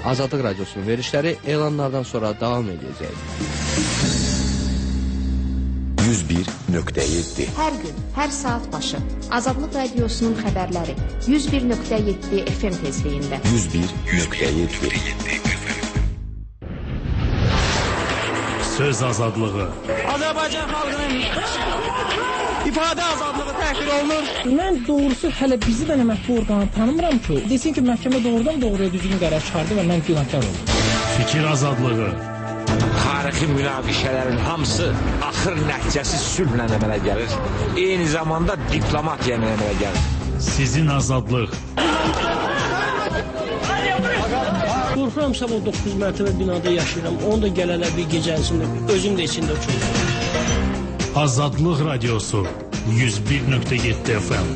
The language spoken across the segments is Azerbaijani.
Azadlıq Radiosunun verilişləri elanlardan sonra davam edəcək. 101.7 Hər gün, hər saat başı Azadlıq Radiosunun xəbərləri 101.7 FM tezliyində. 101.7 Söz azadlığı. Azərbaycan xalqının ifadə azadlığı təhqir olunur. Mən doğrusu hələ bizi də mətbu orqanı tanımıram ki, desin ki, məhkəmə doğrudan doğruya düzgün qərar çıxardı və mən günahkar oldum. Fikir azadlığı. Tarixi münaqişələrin hamısı axır nəticəsi sülhlə əmələ gəlir. Eyni zamanda diplomatiya əmələ gəlir. Sizin azadlıq. Qorxuramsa o 9 mərtəbə binada yaşayıram. Onu da gələlər bir gecə içində, özüm də içində uçurum. Azadlıq Radiosu 101.7 FM.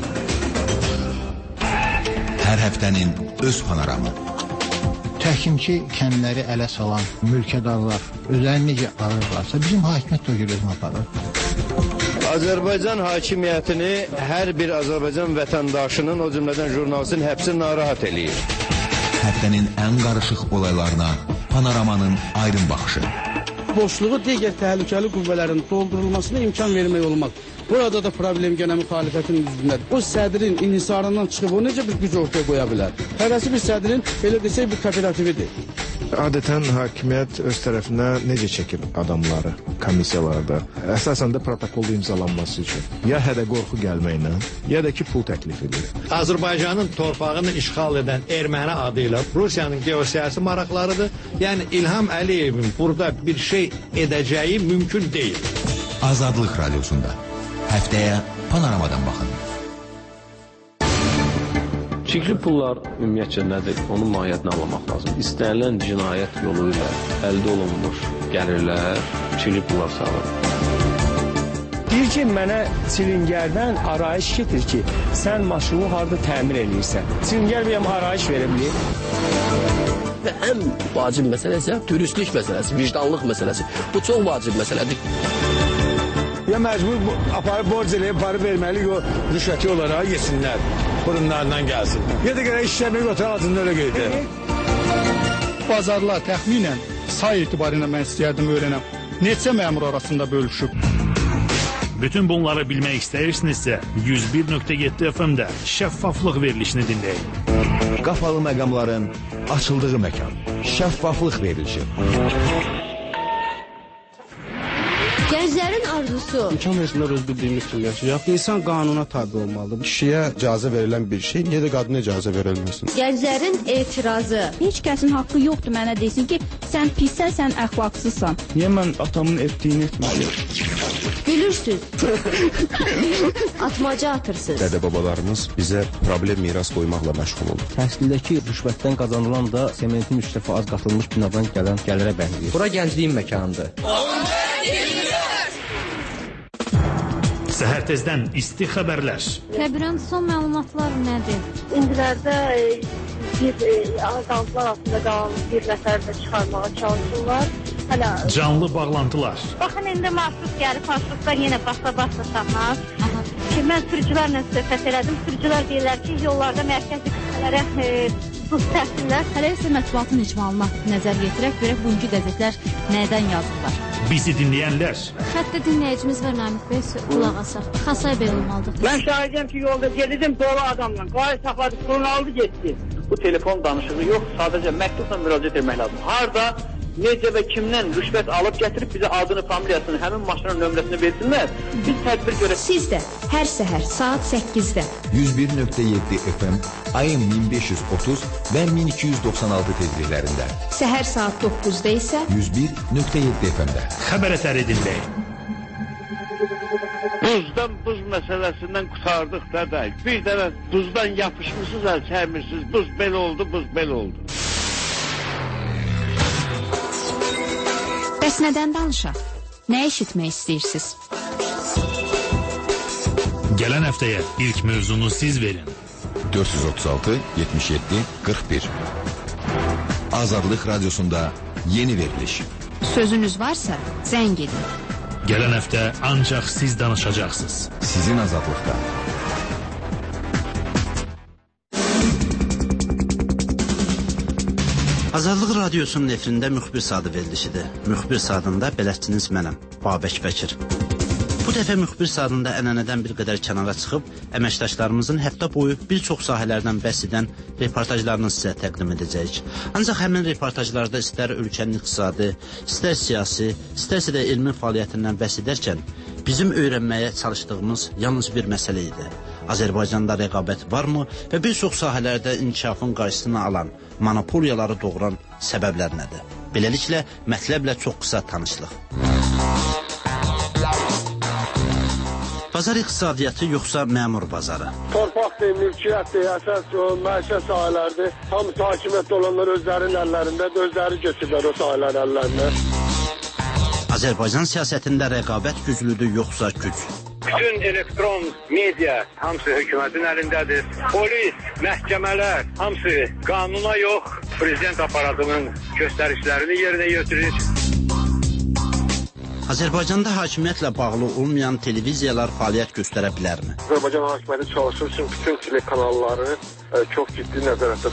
Hər həftənin öz panoramı. Təhkimçi kəndləri ələ salan mülkədarlar özlərini necə arırlarsa, bizim hakimiyyət də o gözünü aparır. Azərbaycan hakimiyyətini hər bir Azərbaycan vətəndaşının, o cümlədən jurnalistin həbsi narahat eləyir. Həftənin ən qarışıq olaylarına panoramanın aydın baxışı. Boşluğu digər təhlükəli qüvvələrin doldurulmasına imkan vermək olmaz. Burada da problem gənə müxalifətin üzündədir. O sədrin inhisarından çıxıb o necə bir güc ortaya qoya bilər? Hərəsi bir sədrin, elə desək, bir kooperatividir. Adətən hakimiyyət öz tərəfindən necə çəkir adamları komissiyalarda? Əsasən də protokolda imzalanması üçün. Ya hədə qorxu gəlməklə, ya da ki pul təklif edir. Azərbaycanın torpağını işğal edən erməni adı ilə Rusiyanın geosiyasi maraqlarıdır. Yəni İlham Əliyevin burada bir şey edəcəyi mümkün deyil. Azadlıq Radiosunda. Həftəyə panoramadan baxın. Çirkli pullar ümumiyyətcə nədir? Onun mahiyyətini anlamaq lazım. İstənilən cinayət yolu ilə əldə olunmuş gəlirlər, çirkli pullar sağlar. Deyir ki, mənə çilingərdən arayış getir ki, sən maşını harada təmir edirsən. Çilingər bir arayış verə bilir. Və ən vacib məsələ isə dürüstlük məsələsi, vicdanlıq məsələsi. Bu çox vacib məsələdir. Ya məcbur aparıb borc eləyib, parı verməli, o rüşvəti olaraq yesinlər. Burunlarından gəlsin. Ya da görə işləmək otur altında öyle qeydir. Bazarlar təxminən say etibarıyla mən istəyərdim öyrənəm. Neçə məmur arasında bölüşüb? Bütün bunları bilmək istəyirsinizsə 101.7 FM-də şəffaflıq verilişini dinləyin. Qapalı məqamların açıldığı məkan. Şəffaflıq verilişi. Gənclərin arzusu. İmkan versinlər öz bildiyimiz kimi yaşayaq. İnsan qanuna tabi olmalıdır. Kişiyə icazə verilən bir şey, niyə də qadına icazə verilməsin? Gənclərin etirazı. Heç kəsin haqqı yoxdur mənə desin ki, sən pissən, sən əxlaqsızsan. Niyə mən atamın etdiyini etməliyim? Gülürsüz. Atmaca atırsınız. Dədə-babalarımız bizə problem miras qoymaqla məşğul olur. Təhsildəki rüşvətdən qazanılan da sementin 3 dəfə az qatılmış binadan gələn gəlirə bənzəyir. Bura gəncliyin məkanıdır. Səhər tezdən isti xəbərlər. Təbirən son məlumatlar nədir? İndilərdə azaltılar altında qalan bir nəfər də çıxarmağa çalışırlar. Hələ Canlı bağlantılar. Baxın, indi marşrut gəlib, marşrutlar yenə basa saxlar. Ki, mən sürücülərlə söhbət elədim. Sürücülər deyirlər ki, yollarda mərkəzi qüvvələrə buz təhsillər. Hələ isə mətbuatın icmalına nəzər yetirək, görək bugünkü qəzetlər nədən yazırlar. Bizi dinləyənlər. Xəttə dinləyicimiz var Namik bəy, qulaq asaq. Xasay bəy olmalıdır. Mən şahidəm ki, yolda gedirdim dolu adamla. Qayı saxladı, pulunu aldı, getdi. Bu telefon danışığı yox, sadəcə məktubla müraciət etmək lazım. Harda, necə və kimdən rüşvət alıb gətirib bizə adını, familiyasını, həmin maşının nömrəsini versinlər. Biz tədbir görək. Siz də hər səhər saat 8-də 101.7 FM, AM 1530 və 1296 tezliklərində. Səhər saat 9-da isə 101.7 FM-də. Xəbər ətəri dinləyin. Buzdan, buz məsələsindən qutardıq da. Bir dənə buzdan yapışmışsınız, çərmirsiniz. Buz belə oldu, buz belə oldu. Bəs nədən danışaq? Nə eşitmək istəyirsiniz? Gələn həftəyə ilk mövzunu siz verin. 436 77 41. Azadlıq Radiosunda yeni veriliş. Sözünüz varsa zəng edin. Gələn həftə ancaq siz danışacaqsınız. Sizin azadlıqda. Azadlıq Radiosunun efirində müxbir saatı verilişidir. Müxbir saatında bələdçiniz mənəm, Babək Bəkir. Bu dəfə müxbir saatında ənənədən bir qədər kənara çıxıb, əməkdaşlarımızın həftə boyu bir çox sahələrdən bəhs edən reportajlarını sizə təqdim edəcəyik. Ancaq həmin reportajlarda istər ölkənin iqtisadi, istər siyasi, istərsə də elmi fəaliyyətindən bəhs edərkən, bizim öyrənməyə çalışdığımız yalnız bir məsələ idi. Azərbaycanda rəqabət varmı və bir çox sahələrdə inkişafın qarşısını alan, monopoliyaları doğuran səbəblər nədir? Beləliklə, mətləblə çox qısa tanışlıq. Bazar iqtisadiyyatı yoxsa məmur bazarı? Torpaqdır, mülkiyyətdir, əsas məişət sahələrdir. Hamısı hakimiyyətdə olanlar özlərinin əllərində, özləri götürürlər o sahələr əllərində. Azərbaycan siyasətində rəqabət güclüdür yoxsa güc? Bütün elektron media hamısı hökumətin əlindədir. Polis, məhkəmələr hamısı qanuna yox, prezident aparatının göstərişlərini yerinə götürür. Azərbaycanda hakimiyyətlə bağlı olmayan televiziyalar fəaliyyət göstərə bilərmi? Azərbaycan hakimiyyəti çalışır üçün bütün telekanalları çox ciddi nəzarətdə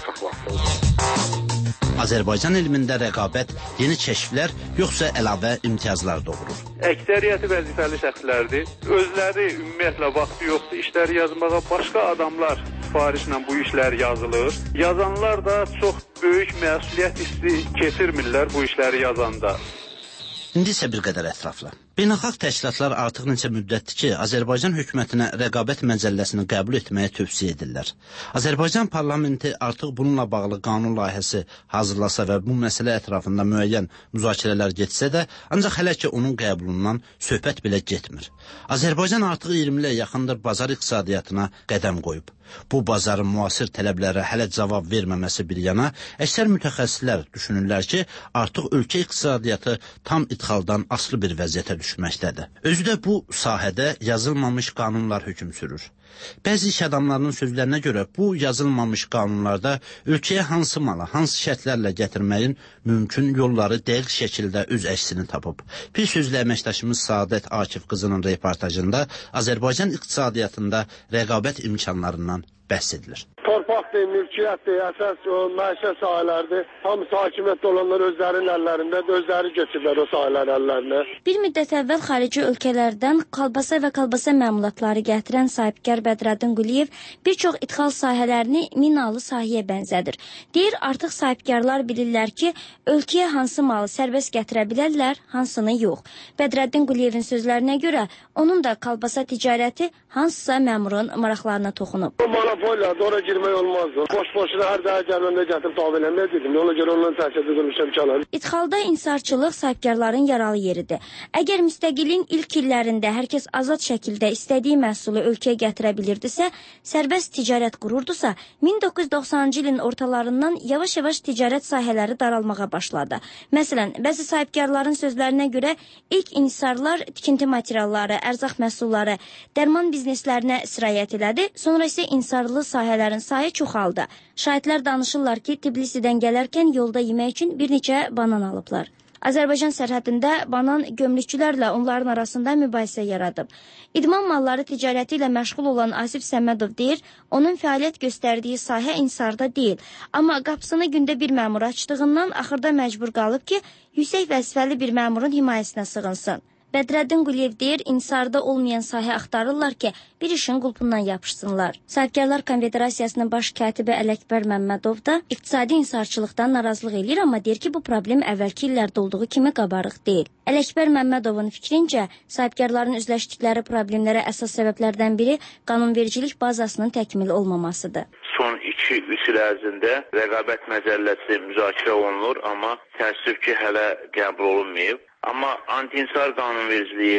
saxlasın. Azərbaycan elmində rəqabət yeni kəşflər yoxsa əlavə imtiyazlar doğurur? Əksəriyyəti vəzifəli şəxslərdir. Özləri ümumiyyətlə vaxtı yoxdur işləri yazmağa. Başqa adamlar sifarişlə bu işlər yazılır. Yazanlar da çox böyük məsuliyyət hissi keçirmirlər bu işləri yazanda. İndi isə bir qədər ətraflı. Beynəlxalq təşkilatlar artıq neçə müddətdir ki, Azərbaycan hökummətinə rəqabət məcəlləsini qəbul etməyə tövsiyə edirlər. Azərbaycan parlamenti artıq bununla bağlı qanun layihəsi hazırlasa və bu məsələ ətrafında müəyyən müzakirələr getsə də, ancaq hələ ki onun qəbulundan söhbət belə getmir. Azərbaycan artıq 20 ilə yaxındır bazar iqtisadiyyatına qədəm qoyub. Bu bazarın müasir tələblərə hələ cavab verməməsi bir yana, əksər mütəxəssislər düşünürlər ki, artıq ölkə iqtisadiyyatı tam idxaldan asılı bir vəziyyətə düşməkdədir. Özü də bu sahədə yazılmamış qanunlar hökm sürür. Bəzi iş adamlarının sözlərinə görə bu yazılmamış qanunlarda ölkəyə hansı malı, hansı şərtlərlə gətirməyin mümkün yolları dəqiq şəkildə öz əksini tapıb. Bir sözlə əməkdaşımız Saadət Akif qızının reportajında Azərbaycan iqtisadiyyatında rəqabət imkanlarından bəhs edilir. Torpaqdır, mülkiyyətdir, əsas məişət sahələrdir. Hamısı hakimiyyətdə olanlar özlərinin əllərində, özləri götürürlər o sahələr əllərinə. Bir müddət əvvəl xarici ölkələrdən kolbasa və kolbasa məmulatları gətirən sahibkar Bədrəddin Quliyev bir çox idxal sahələrini minalı sahəyə bənzədir. Deyir, artıq sahibkarlar bilirlər ki, ölkəyə hansı malı sərbəst gətirə bilərlər, hansını yox. Bədrəddin Quliyevin sözlərinə görə, onun da kolbasa ticarəti hansısa məmurun maraqlarına toxunub. Monopoliyadır, ora girmək olmazdı. Boş-boşuna hər dəqiq gəlməndə gətirib tabi eləməyə dedim. Ona görə ondan təhsil edilmişəm çalar. İdxalda insarçılıq sahibkarların yaralı yeridir. Əgər müstəqilliyin ilk illərində hər kəs azad şəkildə istədiyi məhsulu ölkəyə gətirə bilirdisə, sərbəst ticarət qururdusa, 1990-cı ilin ortalarından yavaş-yavaş ticarət sahələri daralmağa başladı. Məsələn, bəzi sahibkarların sözlərinə görə ilk insarlar tikinti materialları, ərzaq məhsulları, dərman bizneslərinə sirayət elədi, sonra isə insarlı sahələrin sayı çoxaldı. Şahidlər danışırlar ki, Tbilisidən gələrkən yolda yemək üçün bir neçə banan alıblar. Azərbaycan sərhədində banan gömrükçülərlə onların arasında mübahisə yaradıb. İdman malları ticarəti ilə məşğul olan Asif Səmmədov deyir, onun fəaliyyət göstərdiyi sahə insarda deyil. Amma qapısını gündə bir məmur açdığından axırda məcbur qalıb ki, yüksək vəzifəli bir məmurun himayəsinə sığınsın. Bədrəddin Quliyev deyir, insarda olmayan sahə axtarırlar ki, bir işin qulpundan yapışsınlar. Sahibkarlar Konfederasiyasının baş katibi Ələkbər Məmmədov da iqtisadi insarçılıqdan narazılıq eləyir, amma deyir ki, bu problem əvvəlki illərdə olduğu kimi qabarıq deyil. Ələkbər Məmmədovun fikrincə, sahibkarların üzləşdikləri problemlərə əsas səbəblərdən biri qanunvericilik bazasının təkmil olmamasıdır. Son 2-3 il ərzində rəqabət məcəlləsi müzakirə olunur, amma təəssüf ki, hələ qəbul olunmayıb. Amma anti-insar qanunvericiliyi,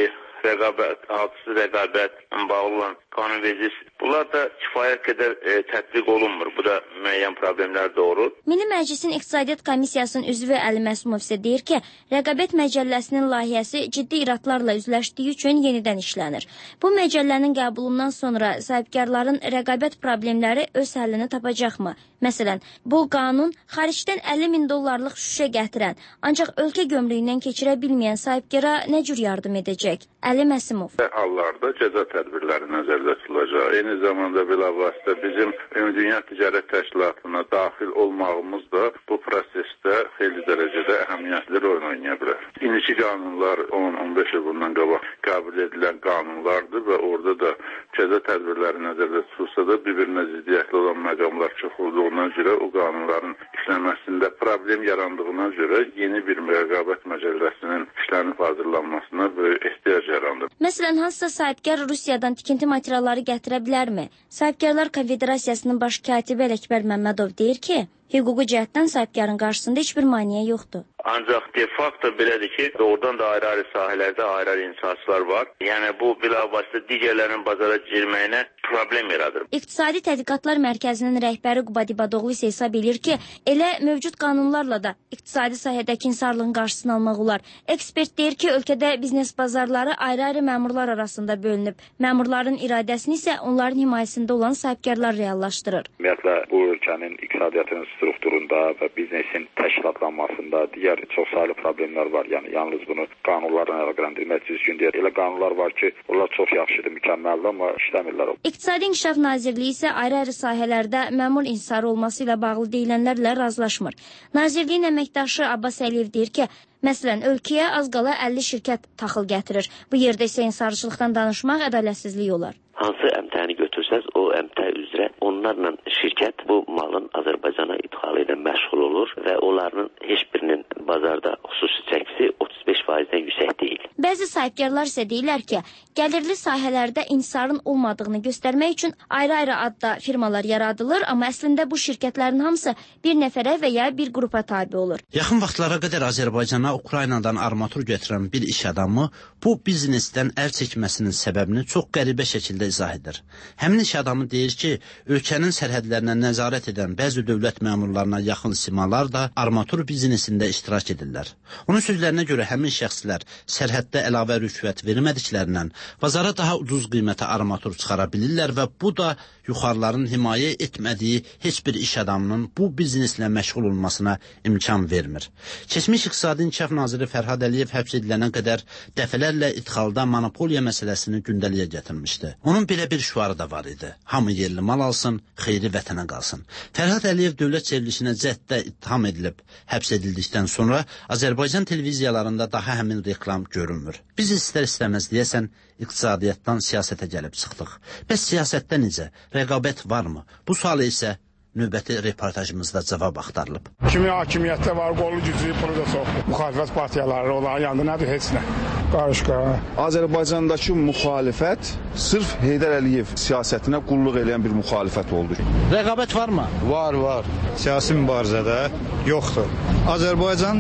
haksız rəqabət bağlı olan qanunvericilik, bunlar da kifayət qədər tətbiq olunmur. Bu da müəyyən problemlər doğurur. Milli Məclisin İqtisadiyyat Komissiyasının üzvü Əli Məsumov isə deyir ki, rəqabət məcəlləsinin layihəsi ciddi iradlarla üzləşdiyi üçün yenidən işlənir. Bu məcəllənin qəbulundan sonra sahibkarların rəqabət problemləri öz həllini tapacaqmı? Məsələn, bu qanun xaricdən 50 min dollarlıq şüşə gətirən, ancaq ölkə gömrüyündən keçirə bilməyən sahibkara nə cür yardım edəcək? Əli Məsumov. Hallarda cəza tədbirləri nəzərdə tutulacaq. eyni zamanda bilavasitə bizim Dünya Ticarət Təşkilatına daxil olmağımız da bu prosesdə xeyli dərəcədə əhəmiyyətli rol oynaya bilər. İndiki qanunlar 10-15 il bundan qabaq qəbul edilən qanunlardır və orada da cəza tədbirləri nəzərdə tutulsa da bir-birinə ziddiyyətli olan məqamlar çox olduğuna görə o qanunların işləməsində problem yarandığına görə yeni bir rəqabət məcəlləsinin işlənib hazırlanmasına böyük ehtiyac yarandı. Məsələn, hansısa sahibkar Rusiyadan tikinti materialları gətirə bilərmi? Sahibkarlar Konfederasiyasının baş katibi Ələkbər Məmmədov deyir ki, hüquqi cəhətdən sahibkarın qarşısında heç bir maneə yoxdur. Ancaq de facto belədir ki, doğrudan da ayrı-ayrı sahələrdə ayrı-ayrı inşaatçılar var. Yəni bu bilavasitə digərlərinin bazara girməyinə problem yaradır. İqtisadi Tədqiqatlar Mərkəzinin rəhbəri Qubad İbadoğlu isə hesab edir ki, elə mövcud qanunlarla da iqtisadi sahədəki insarlığın qarşısını almaq olar. Ekspert deyir ki, ölkədə biznes bazarları ayrı-ayrı məmurlar arasında bölünüb. Məmurların iradəsini isə onların himayəsində olan sahibkarlar reallaşdırır. Ümumiyyətlə, bu ölkənin iqtisadiyyatının strukturunda və biznesin təşkilatlanmasında digər çox saylı problemlər var. Yəni yalnız bunu qanunlarla əlaqələndirmək düzgün deyil. Elə qanunlar var ki, onlar çox yaxşıdır, mükəmməldir, amma işləmirlər. İqtisadi İnkişaf Nazirliyi isə ayrı-ayrı sahələrdə məmur insarı olması ilə bağlı deyilənlərlə razılaşmır. Nazirliyin əməkdaşı Abbas Əliyev deyir ki, məsələn, ölkəyə az qala 50 şirkət taxıl gətirir. Bu yerdə isə insarçılıqdan danışmaq ədalətsizlik olar. Hansı əmtəni götürsəz, o əmtə üzrə onlarla şirkət bu malın Azərbaycana idxalı ilə məşğul olur və onların heç birinin bazarda xüsusi çəkisi 35%-dən yüksək deyil. Bəzi sahibkarlar isə deyirlər ki, gəlirli sahələrdə insarın olmadığını göstərmək üçün ayrı-ayrı adda firmalar yaradılır, amma əslində bu şirkətlərin hamısı bir nəfərə və ya bir qrupa tabi olur. Yaxın vaxtlara qədər Azərbaycana Ukraynadan armatur gətirən bir iş adamı bu biznesdən əl çəkməsinin səbəbini çox qəribə şəkildə izah edir. Həmin iş adamı deyir ki, ölkənin sərhədlərinə nəzarət edən bəzi dövlət məmurlarına yaxın simalar da armatur biznesində iştirak edirlər. Onun sözlərinə görə həmin şəxslər sərhəddə əlavə rüşvət vermədiklərindən bazara daha ucuz qiymətə armatur çıxara bilirlər və bu da yuxarıların himayə etmədiyi heç bir iş adamının bu bizneslə məşğul olmasına imkan vermir. Keçmiş İqtisadi İnkişaf Naziri Fərhad Əliyev həbs edilənə qədər dəfələrlə idxalda monopoliya məsələsini gündəliyə gətirmişdi. Onun belə bir şüarı da var idi. Hamı yerli mal alsın, xeyri vətənə qalsın. Fərhad Əliyev dövlət çevrilişinə cəhddə ittiham edilib, həbs edildikdən sonra Azərbaycan televiziyalarında daha həmin reklam görünmür. Biz istər-istəməz deyəsən iqtisadiyyatdan siyasətə gəlib çıxdıq. Bəs siyasətdə necə? Rəqabət varmı? Bu sualı isə növbəti reportajımızda cavab axtarılıb. Kimi hakimiyyətdə var, qolu gücü, pulu da çox. Müxalifət partiyaları, onların yanında nədir? Heç nə. Qarışqa. Azərbaycandakı müxalifət sırf Heydər Əliyev siyasətinə qulluq edən bir müxalifət oldu. Rəqabət varmı? Var. Siyasi mübarizədə yoxdur. Azərbaycan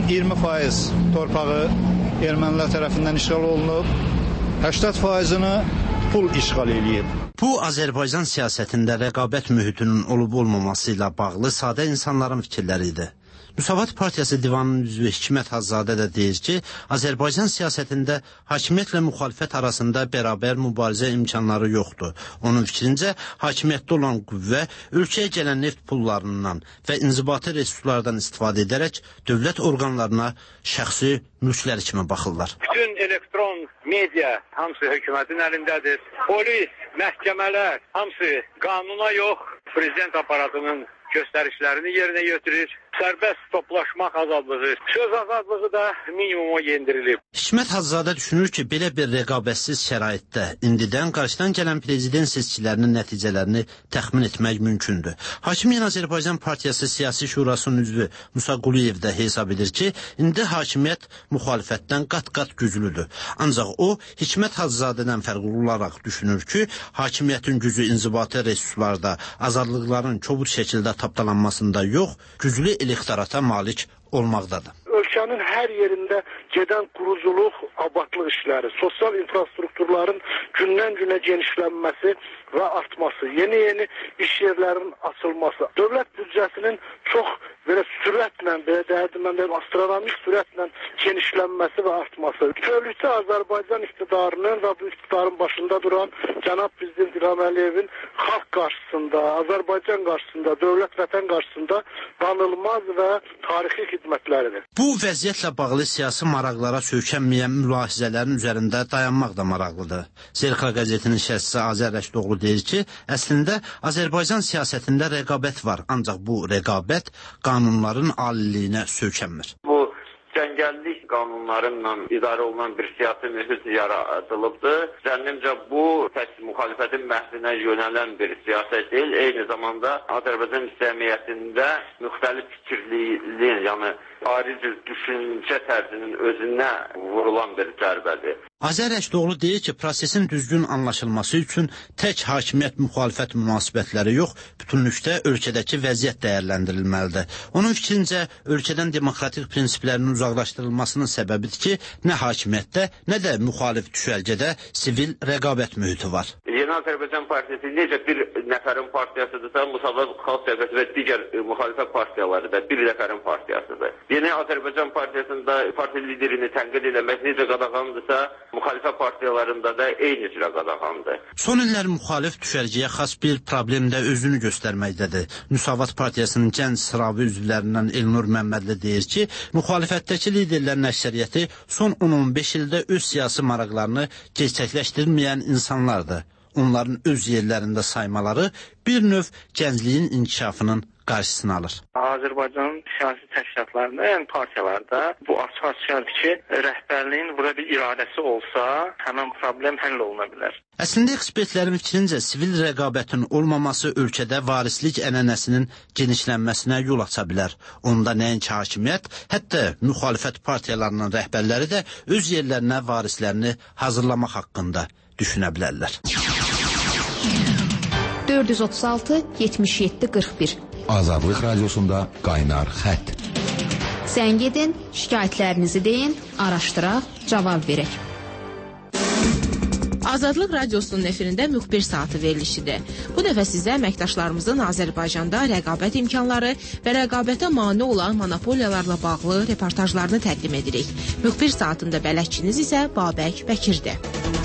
20% torpağı ermənilər tərəfindən işğal olunub, 80%-ni pul işğal eləyib. Bu, Azərbaycan siyasətində rəqabət mühitinin olub-olmaması ilə bağlı sadə insanların fikirləri idi. Müsavat Partiyası divanının üzvü Hikmət Hazzadə də deyir ki, Azərbaycan siyasətində hakimiyyətlə müxalifət arasında bərabər mübarizə imkanları yoxdur. Onun fikrincə, hakimiyyətdə olan qüvvə ölkəyə gələn neft pullarından və inzibati resurslardan istifadə edərək dövlət orqanlarına şəxsi mülkləri kimi baxırlar. Bütün elektron media hamısı hökumətin əlindədir. Polis, məhkəmələr hamısı qanuna yox, prezident aparatının göstərişlərini yerinə götürür. Sərbəst toplaşmaq azadlığı, söz azadlığı da minimuma yendirilib. Hikmət Hazzadə düşünür ki, belə bir rəqabətsiz şəraitdə indidən qarşıdan gələn prezident seçkilərinin nəticələrini təxmin etmək mümkündür. Hakimiyyət Azərbaycan Partiyası Siyasi Şurasının üzvü Musa Quliyev də hesab edir ki, indi hakimiyyət müxalifətdən qat-qat güclüdür. Ancaq o, Hikmət Hazzadədən fərqli olaraq düşünür ki, hakimiyyətin gücü inzibati resurslarda, azadlıqların kobud şəkildə tapdalanmasında yox, güclü elektorata malik olmaqdadır. Ölkənin hər yerində gedən quruculuq, abadlıq işləri, sosial infrastrukturların gündən-günə genişlənməsi və artması, yeni iş yerlərinin açılması, dövlət büdcəsinin çox belə sürətlə, astronomik sürətlə genişlənməsi və artması. Bütövlükdə Azərbaycan iqtidarının və bu iqtidarın başında duran cənab prezident İlham Əliyevin xalq qarşısında, Azərbaycan qarşısında, dövlət vətən qarşısında danılmaz və tarixi xidmətləridir. Bu vəziyyətlə bağlı siyasi maraqlara söykənməyən mülahizələrin üzərində dayanmaq da maraqlıdır. Zerxa qəzetinin şərhçisi Azər Rəşdoğlu Əşdoğlu deyir ki, əslində Azərbaycan siyasətində rəqabət var, ancaq bu rəqabət qanunların aliliyinə söykənmir. Bu cəngəllik qanunlarıyla idarə olunan bir siyasi mühit yaradılıbdır. Zənnimcə bu tək müxalifətin məhvinə yönələn bir siyasət deyil, eyni zamanda Azərbaycan cəmiyyətində müxtəlif fikirliliyin, yəni ayrıca düşüncə tərzinin özünə vurulan bir zərbədir. Azər Əşdoğlu deyir ki, prosesin düzgün anlaşılması üçün tək hakimiyyət-müxalifət münasibətləri yox, bütünlükdə ölkədəki vəziyyət dəyərləndirilməlidir. Onun fikrincə, ölkədən demokratik prinsiplərin uzaqlaşdırılmasının səbəbidir ki, nə hakimiyyətdə, nə də müxalif düşərgədə sivil rəqabət mühiti var. Yeni Azərbaycan Partiyası necə bir nəfərin partiyasıdırsa, Müsavat Xalq Cəbhəsi və digər müxalifət partiyaları da bir nəfərin partiyasıdır. Yeni Azərbaycan Partiyasında partiya liderini tənqid eləmək necə qadağandısa, müxalifət partiyalarında da eyni cürə qadağandır. Son illər müxalif düşərgəyə xas bir problem də özünü göstərməkdədir. Müsavat Partiyasının gənc sıravi üzvlərindən Elnur Məmmədli deyir ki, müxalifətdəki liderlərin əksəriyyəti son 10-15 ildə öz siyasi maraqlarını gerçəkləşdirməyən insanlardır. Onların öz yerlərində saymaları bir növ gəncliyin inkişafının qarşısını alır. Azərbaycanın siyasi təşkilatlarında, yəni partiyalarda bu açıq-aşkardır ki, rəhbərliyin burada bir iradəsi olsa, həmin problem həll oluna bilər. Əslində ekspertlərin fikrincə sivil rəqabətin olmaması ölkədə varislik ənənəsinin genişlənməsinə yol aça bilər. Onda nəinki hakimiyyət, hətta müxalifət partiyalarının rəhbərləri də öz yerlərinə varislərini hazırlamaq haqqında düşünə bilərlər. 436 77 41 Azadlıq Radiosunda qaynar xətt. Zəng edin, şikayətlərinizi deyin, araşdıraq, cavab verək. Azadlıq Radiosunun efirində müxbir saatı verilişidir. Bu dəfə sizə əməkdaşlarımızın Azərbaycanda rəqabət imkanları və rəqabətə mane olan monopoliyalarla bağlı reportajlarını təqdim edirik. Müxbir saatında bələdçiniz isə Babək Bəkirdir.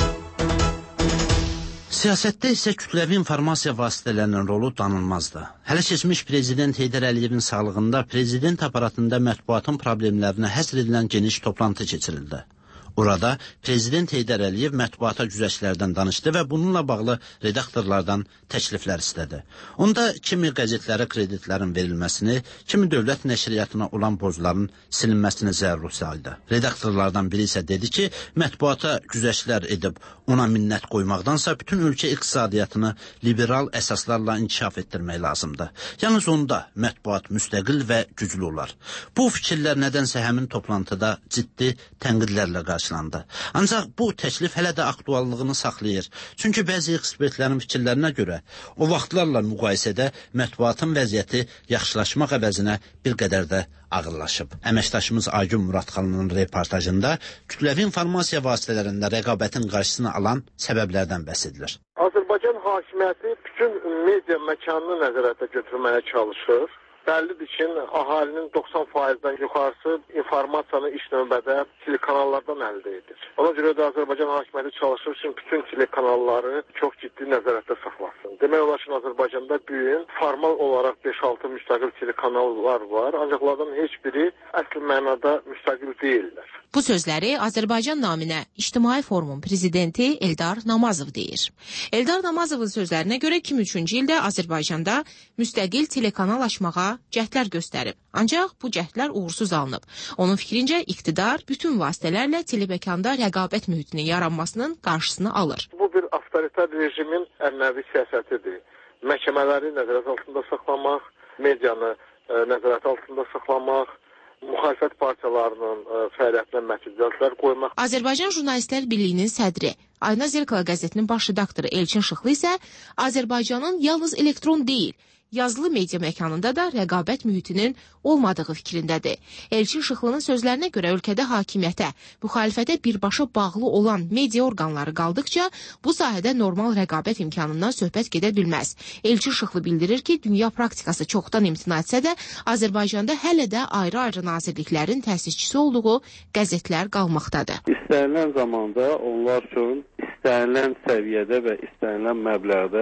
Siyasətdə isə kütləvi informasiya vasitələrinin rolu danılmazdır. Hələ keçmiş prezident Heydər Əliyevin sağlığında prezident aparatında mətbuatın problemlərinə həsr edilən geniş toplantı keçirildi. Orada prezident Heydər Əliyev mətbuata güzəştlərdən danışdı və bununla bağlı redaktorlardan təkliflər istədi. Onda kimi qəzetlərə kreditlərin verilməsini, kimi dövlət nəşriyyatına olan borcların silinməsini zəruri saydı. Redaktorlardan biri isə dedi ki, mətbuata güzəştlər edib ona minnət qoymaqdansa bütün ölkə iqtisadiyyatını liberal əsaslarla inkişaf etdirmək lazımdır. Yalnız onda mətbuat müstəqil və güclü olar. Bu fikirlər nədənsə həmin toplantıda ciddi tənqidlərlə qarşılandı. Ancaq bu təklif hələ də aktuallığını saxlayır. Çünki bəzi ekspertlərin fikirlərinə görə o vaxtlarla müqayisədə mətbuatın vəziyyəti yaxşılaşmaq əvəzinə bir qədər də ağırlaşıb. Əməkdaşımız Aygün Muradxanının reportajında kütləvi informasiya vasitələrində rəqabətin qarşısını alan səbəblərdən bəhs edilir. Azərbaycan hakimiyyəti bütün media məkanını nəzarətə götürməyə çalışır. Bəllidir ki, əhalinin 90%-dən yuxarısı informasiyanı ilk növbədə telekanallardan əldə edir. Ona görə də Azərbaycan hakimiyyəti çalışır ki, bütün telekanalları çox ciddi nəzarətdə saxlasın. Demək olar ki, Azərbaycanda bu gün formal olaraq 5-6 müstəqil telekanallar var, ancaq onlardan heç biri əsl mənada müstəqil deyirlər. Bu sözləri Azərbaycan naminə İctimai Forumun prezidenti Eldar Namazov deyir. Eldar Namazovun sözlərinə görə 2003-cü ildə Azərbaycanda müstəqil telekanal açmağa cəhdlər göstərib. Ancaq bu cəhdlər uğursuz alınıb. Onun fikrincə iqtidar bütün vasitələrlə televəkanda rəqabət mühitinin yaranmasının qarşısını alır. Bu bir avtoritar rejimin ənənəvi siyasətidir. Məhkəmələri nəzarət altında saxlamaq, medianı nəzarət altında saxlamaq, müxalifət partiyalarının fəaliyyətinə məhdudiyyətlər qoymaq. Azərbaycan Jurnalistlər Birliyinin sədri, Ayna Zirkala qəzetinin baş redaktoru Elçin Şıxlı isə Azərbaycanın yalnız elektron deyil, yazılı media məkanında da rəqabət mühitinin olmadığı fikrindədir. Elçin Şıxlının sözlərinə görə ölkədə hakimiyyətə, müxalifətə birbaşa bağlı olan media orqanları qaldıqca bu sahədə normal rəqabət imkanından söhbət gedə bilməz. Elçin Şıxlı bildirir ki, dünya praktikası çoxdan imtina etsə də Azərbaycanda hələ də ayrı-ayrı nazirliklərin təsisçisi olduğu qəzetlər qalmaqdadır. İstənilən zamanda onlar üçün istənilən səviyyədə və istənilən məbləğdə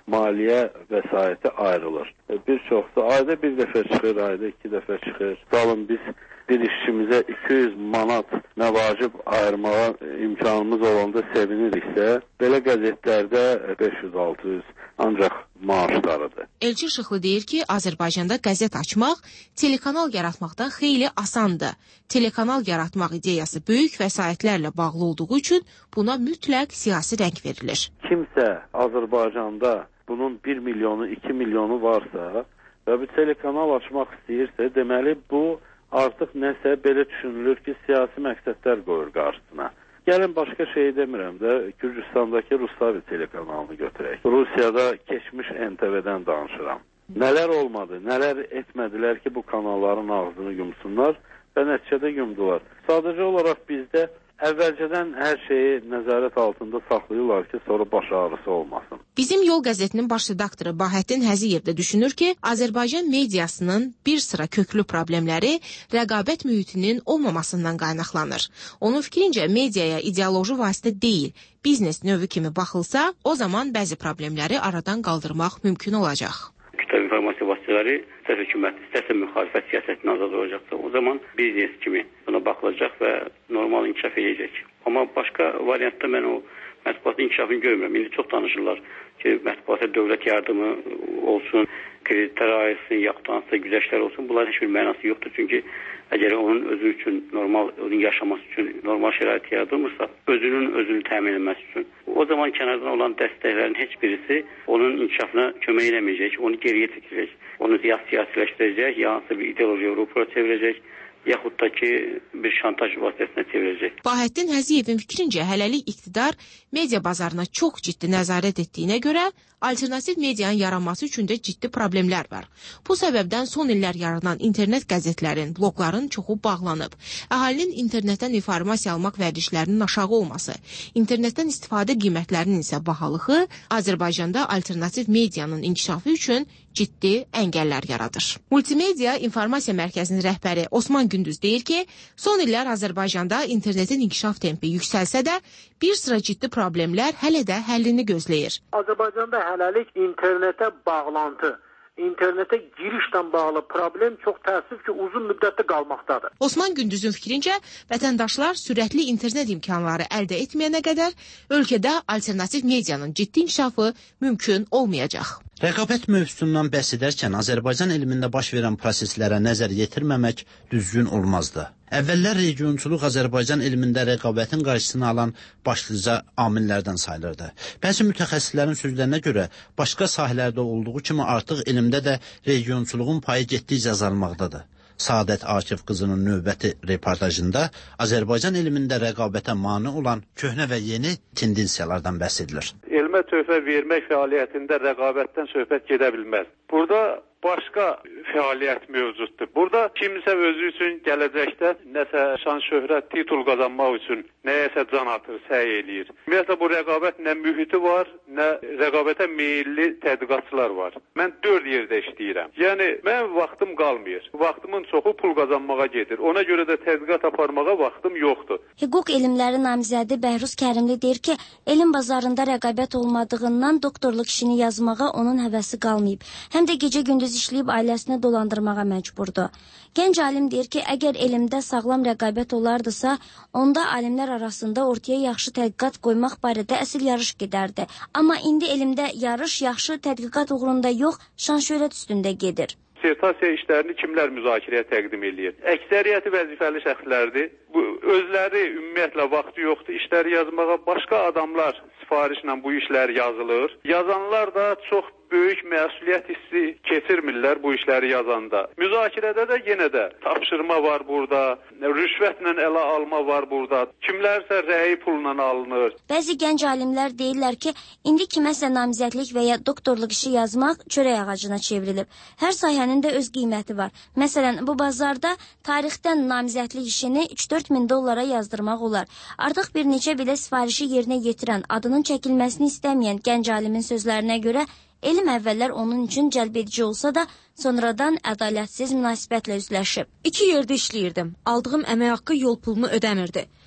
maliyyə vəsaiti ayrılır. Bir çoxsa ayda bir dəfə çıxır, ayda 2 dəfə çıxır. Salın biz bir işçimizə 200 manat məvacib ayırmağa imkanımız olanda seviniriksə, belə qəzetlərdə 500-600 ancaq maaşlarıdır. Elçin Şıxlı deyir ki, Azərbaycanda qəzet açmaq telekanal yaratmaqdan xeyli asandır. Telekanal yaratmaq ideyası böyük vəsaitlərlə bağlı olduğu üçün buna mütləq siyasi rəng verilir. Kimsə Azərbaycanda bunun 1 milyonu, 2 milyonu varsa və bir telekanal açmaq istəyirsə, deməli bu artıq nəsə belə düşünülür ki, siyasi məqsədlər qoyur qarşısına. Gəlin başqa şey demirəm də, Gürcüstandakı Rustavi telekanalını götürək. Rusiyada keçmiş NTV-dən danışıram. Nələr olmadı, nələr etmədilər ki, bu kanalların ağzını yumsunlar və nəticədə yumdular. Sadəcə olaraq bizdə əvvəlcədən hər şeyi nəzarət altında saxlayırlar ki, sonra baş ağrısı olmasın. Bizim Yol qəzetinin baş redaktoru Bahəttin Həziyev də düşünür ki, Azərbaycan mediasının bir sıra köklü problemləri rəqabət mühitinin olmamasından qaynaqlanır. Onun fikrincə, mediaya ideoloji vasitə deyil, biznes növü kimi baxılsa, o zaman bəzi problemləri aradan qaldırmaq mümkün olacaq. Kütləvi informasiya vasitələri istər hökumət, istərsə müxalifət siyasətinə azad olacaqsa, o zaman biznes kimi buna baxılacaq və normal inkişaf edəcək. Amma başqa variantda mən o mətbuatın inkişafını görmürəm. İndi çox danışırlar ki, mətbuata dövlət yardımı olsun, kreditlər ayrılsın, yaxud hansısa güzəştlər olsun. Bunların heç bir mənası yoxdur. Çünki əgər onun özü üçün, normal onun yaşaması üçün normal şərait yaradılmırsa, özünü təmin etməsi üçün, o zaman kənardan olan dəstəklərin heç birisi onun inkişafına kömək eləməyəcək, onu geriyə çəkəcək, onu ya siyasiləşdirəcək, ya hansısa bir ideoloji Avropaya çevirəcək, yaxud da ki, bir şantaj vasitəsinə çevirəcək. Bahəttin Həziyevin fikrincə, hələlik iqtidar media bazarına çox ciddi nəzarət etdiyinə görə, alternativ medianın yaranması üçün də ciddi problemlər var. Bu səbəbdən son illər yaranan internet qəzetlərin, blogların çoxu bağlanıb. Əhalinin internetdən informasiya almaq vərdişlərinin aşağı olması, internetdən istifadə qiymətlərinin isə bahalığı Azərbaycanda alternativ medianın inkişafı üçün ciddi əngəllər yaradır. Multimedia İnformasiya Mərkəzinin rəhbəri Osman Gündüz deyir ki, son illər Azərbaycanda internetin inkişaf tempi yüksəlsə də, bir sıra ciddi problemlər hələ də həllini gözləyir. Azərbaycanda hələlik internetə bağlantı, internetə girişlə bağlı problem çox təəssüf ki, uzun müddətli qalmaqdadır. Osman Gündüzün fikrincə, vətəndaşlar sürətli internet imkanları əldə etməyənə qədər ölkədə alternativ medianın ciddi inkişafı mümkün olmayacaq. Rəqabət mövzusundan bəhs edərkən Azərbaycan elmində baş verən proseslərə nəzər yetirməmək düzgün olmazdı. Əvvəllər regionçuluq Azərbaycan elmində rəqabətin qarşısını alan başlıca amillərdən sayılırdı. Bəzi mütəxəssislərin sözlərinə görə başqa sahələrdə olduğu kimi artıq elmdə də regionçuluğun payı getdikcə azalmaqdadır. Saadət Akif qızının növbəti reportajında Azərbaycan elmində rəqabətə mane olan köhnə və yeni tendensiyalardan bəhs edilir. Elmə töhfə vermək fəaliyyətində rəqabətdən söhbət gedə bilməz. Burada başqa fəaliyyət mövcuddur. Burada kimsə özü üçün gələcəkdə nəsə şan şöhrət, titul qazanmaq üçün nəyəsə can atır, səy eləyir. Ümumiyyətlə bu rəqabət nə mühiti var, nə rəqabətə meyilli tədqiqatçılar var. Mən 4 yerdə işləyirəm. Yəni mən vaxtım qalmır. Vaxtımın çoxu pul qazanmağa gedir. Ona görə də tədqiqat aparmağa vaxtım yoxdur. Hüquq elmləri namizədi Bəhruz Kərimli deyir ki, elm bazarında rəqabət olmadığından doktorluq işini yazmağa onun həvəsi qalmayıb. Həm də gecə-gündüz işləyib ailəsini dolandırmağa məcburdur. Gənc alim deyir ki, əgər elmdə sağlam rəqabət olardısa, onda alimlər arasında ortaya yaxşı tədqiqat qoymaq barədə əsl yarış gedərdi. Amma indi elmdə yarış yaxşı tədqiqat uğrunda yox, şan-şöhrət üstündə gedir. Dissertasiya işlərini kimlər müzakirəyə təqdim edir? Əksəriyyəti vəzifəli şəxslərdir. Bu özləri ümumiyyətlə vaxtı yoxdur işləri yazmağa. Başqa adamlar sifarişlə bu işlər yazılır. Yazanlar da çox böyük məsuliyyət hissi keçirmirlər bu işləri yazanda. Müzakirədə də yenə də tapşırma var burada, rüşvətlə ələ alma var burada. Kimlərsə rəyi pulla alınır. Bəzi gənc alimlər deyirlər ki, indi kiməsə namizədlik və ya doktorluq işi yazmaq çörək ağacına çevrilib. Hər sahənin də öz qiyməti var. Məsələn, bu bazarda tarixdən namizədlik işini 3-4 min dollara yazdırmaq olar. Artıq bir neçə belə sifarişi yerinə yetirən, adının çəkilməsini istəməyən gənc alimin sözlərinə görə elm əvvəllər onun üçün cəlbedici olsa da, sonradan ədalətsiz münasibətlə üzləşib. 2 yerdə işləyirdim. Aldığım əmək haqqı yol pulunu ödəmirdi.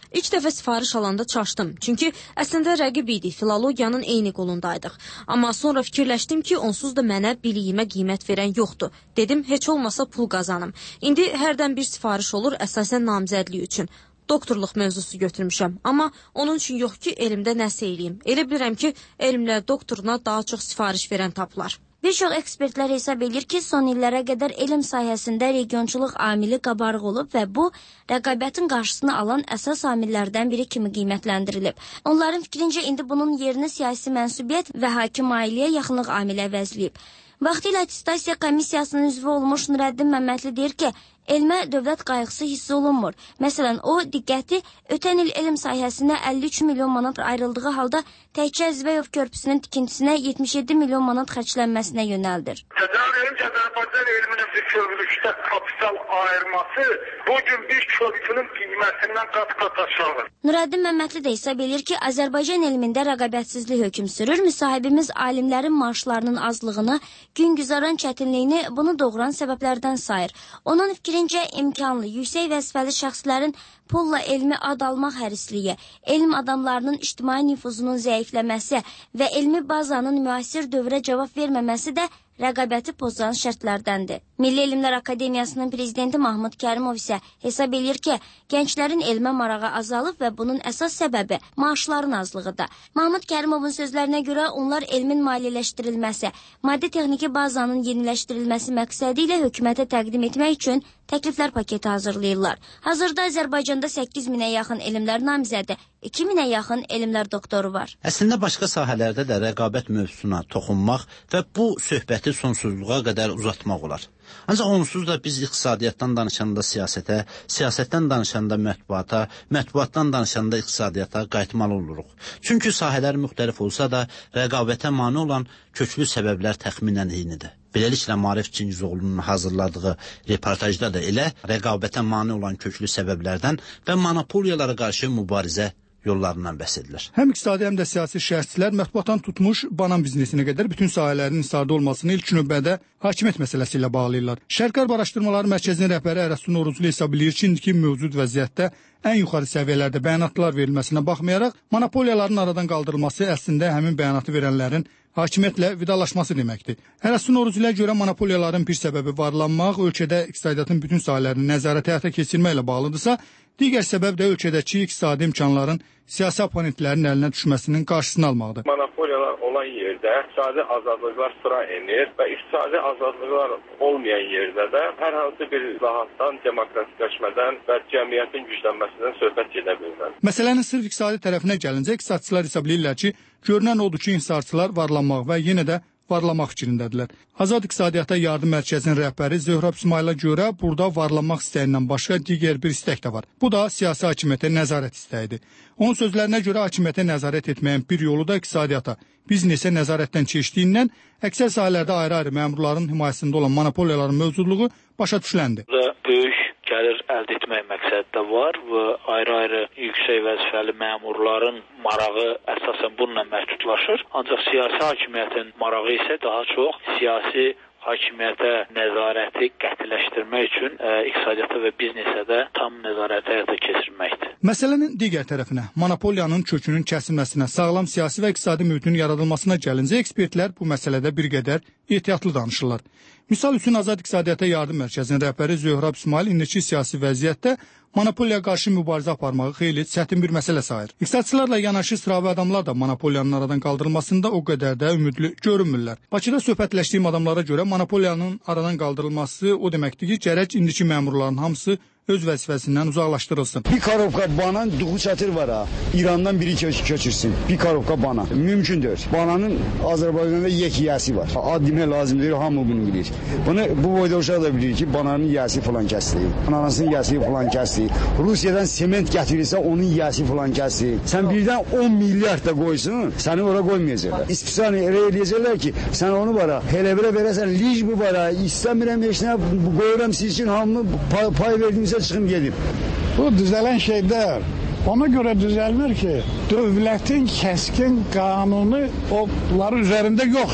İlk dəfə sifariş alanda çaşdım, çünki əslində rəqib idik, filologiyanın eyni qolundaydıq. Amma sonra fikirləşdim ki, onsuz da mənə biliyimə qiymət verən yoxdur. Dedim, heç olmasa pul qazanım. İndi hərdən bir sifariş olur, əsasən namizədlik üçün. Doktorluq mövzusu götürmüşəm, amma onun üçün yox ki, elmdə nəsə eləyim. Elə bilirəm ki, elmlər doktoruna daha çox sifariş verən tapılar. Bir çox ekspertlər hesab edir ki, son illərə qədər elm sahəsində regionçuluq amili qabarıq olub və bu, rəqabətin qarşısını alan əsas amillərdən biri kimi qiymətləndirilib. Onların fikrincə indi bunun yerini siyasi mənsubiyyət və hakim ailiyə yaxınlıq amili əvəzləyib. Vaxtilə attestasiya komissiyasının üzvü olmuş Nurəddin Məmmədli deyir ki, elmə dövlət qayğısı hiss olunmur. Məsələn, o diqqəti ötən il elm sahəsinə 53 milyon manat ayrıldığı halda təkcə Zibəyov körpüsünün tikintisinə 77 milyon manat xərclənməsinə yönəldir. Azərbaycan elminin bir körpülükdə kapital ayırması bugün bir körpünün qiyməsindən qat-qat aşağıdır. Nurəddin Məmmədli də hesab edir ki, Azərbaycan elmində rəqabətsizlik hökm sürür. Müsahibimiz alimlərin maaşlarının azlığını, güngüzaran çətinliyini bunu doğuran səbəblərdən sayır. Onun fikrincə imkanlı, yüksək vəzifəli şəxslərin pulla elmi ad almaq hərisliyi, elm adamlarının ictimai nüfuzunun zəifləməsi və elmi bazanın müasir dövrə cavab verməməsi də rəqabəti pozan şərtlərdəndir. Milli Elmlər Akademiyasının prezidenti Mahmud Kərimov isə hesab edir ki, gənclərin elmə marağı azalıb və bunun əsas səbəbi maaşların azlığıdır. Mahmud Kərimovun sözlərinə görə onlar elmin maliyyələşdirilməsi, maddi-texniki bazanın yeniləşdirilməsi məqsədi ilə hökumətə təqdim etmək üçün təkliflər paketi hazırlayırlar. Hazırda Azərbaycanda 8.000-ə yaxın elmlər namizədi, 2.000-ə yaxın elmlər doktoru var. Əslində başqa sahələrdə də rəqabət mövzusuna toxunmaq və bu söhbəti sonsuzluğa qədər uzatmaq olar. Ancaq onsuz da biz iqtisadiyyatdan danışanda siyasətə, siyasətdən danışanda mətbuata, mətbuatdan danışanda iqtisadiyyata qayıtmalı oluruq. Çünki sahələr müxtəlif olsa da rəqabətə mane olan köklü səbəblər təxminən eynidir. Beləliklə Maarif Cingizoğlu'nun hazırladığı reportajda da elə rəqabətə mane olan köklü səbəblərdən və monopoliyalara qarşı mübarizə yollarından bəhs edilir. Həm iqtisadi, həm də siyasi şəxslər mətbuatdan tutmuş banan biznesinə qədər bütün sahələrin isarda olmasını ilk növbədə hakimiyyət məsələsi ilə bağlayırlar. Şərq Araşdırmaları Mərkəzinin rəhbəri Ərəstun Oruclu hesab edir ki, indiki mövcud vəziyyətdə ən yuxarı səviyyələrdə bəyanatlar verilməsinə baxmayaraq, monopoliyaların aradan qaldırılması əslində həmin bəyanatı verənlərin hakimiyyətlə vidalaşması deməkdir. Ərəstun Orucluya görə monopoliyaların bir səbəbi varlanmaq, ölkədə iqtisadiyyatın bütün sahələrini nəzarət həyata keçirməklə bağlıdırsa, digər səbəb də ölkədəki iqtisadi imkanların siyasi oponentlərin əlinə düşməsinin qarşısını almaqdır. Monopoliyalar olan yerdə iqtisadi azadlıqlar sıra enir və iqtisadi azadlıqlar olmayan yerdə də hər hansı bir islahatdan, demokratikləşmədən və cəmiyyətin güclənməsindən söhbət gedə bilməz. Məsələnin sırf iqtisadi tərəfinə gəlincə, iqtisadçılar hesab edirlər ki, görünən odur ki, inhisarçılar varlanmaq və yenə də varlamaq fikrindədirlər. Azad İqtisadiyyata Yardım Mərkəzinin rəhbəri Zöhrab İsmayıla görə burada varlanmaq istəyindən başqa digər bir istək də var. Bu da siyasi hakimiyyətə nəzarət istəyidir. Onun sözlərinə görə hakimiyyətə nəzarət etməyin bir yolu da iqtisadiyyata, biznesə nəzarətdən keçdiyindən əksər sahələrdə ayrı-ayrı məmurların himayəsində olan monopoliyaların mövcudluğu başa düşüləndir. Böyük gəlir əldə etmək məqsədi də var və ayrı-ayrı yüksək vəzifəli məmurların marağı əsasən bununla məhdudlaşır. Ancaq siyasi hakimiyyətin marağı isə daha çox siyasi hakimiyyətə nəzarəti qətiləşdirmək üçün iqtisadiyyata və biznesə də tam nəzarəti həyata keçirməkdir. Məsələnin digər tərəfinə, monopoliyanın kökünün kəsilməsinə, sağlam siyasi və iqtisadi mühitin yaradılmasına gəlincə, ekspertlər bu məsələdə bir qədər ehtiyatlı danışırlar. Misal üçün Azad İqtisadiyyata Yardım Mərkəzinin rəhbəri Zöhrab İsmayıl indiki siyasi vəziyyətdə monopoliya qarşı mübarizə aparmağı xeyli çətin bir məsələ sayır. İqtisadçılarla yanaşı sıravi adamlar da monopoliyanın aradan qaldırılmasında o qədər də ümidli görünmürlər. Bakıda söhbətləşdiyim adamlara görə monopoliyanın aradan qaldırılması o deməkdir ki, gərək indiki məmurların hamısı öz vəzifəsindən uzaqlaşdırılsın. Bir karovka banan duğu çatır var ha. İrandan biri köçürsün. Bir karovka bana. Mümkündür. Bananın Azərbaycanda yekiyəsi var. Ad demək lazımdır, hamı bunu bilir. Bunu bu boyda uşaq da bilir ki, bananın yiyəsi falan kəsdi. Ananasının yiyəsi falan kəsdi. Rusiyadan sement gətirirsə onun yiyəsi falan kəsdi. Sən birdən 10 milyard da qoysun, səni ora qoymayacaqlar. İstisani elə eləyəcəklər ki, sən onu bara elə belə verəsən, lic bu bara, istəmirəm heç nə, qoyuram siz üçün hamını pay verdimizə çıxım gedib. Bu düzələn şeylər ona görə düzəlmir ki, dövlətin kəskin qanunu onların üzərində yoxdur.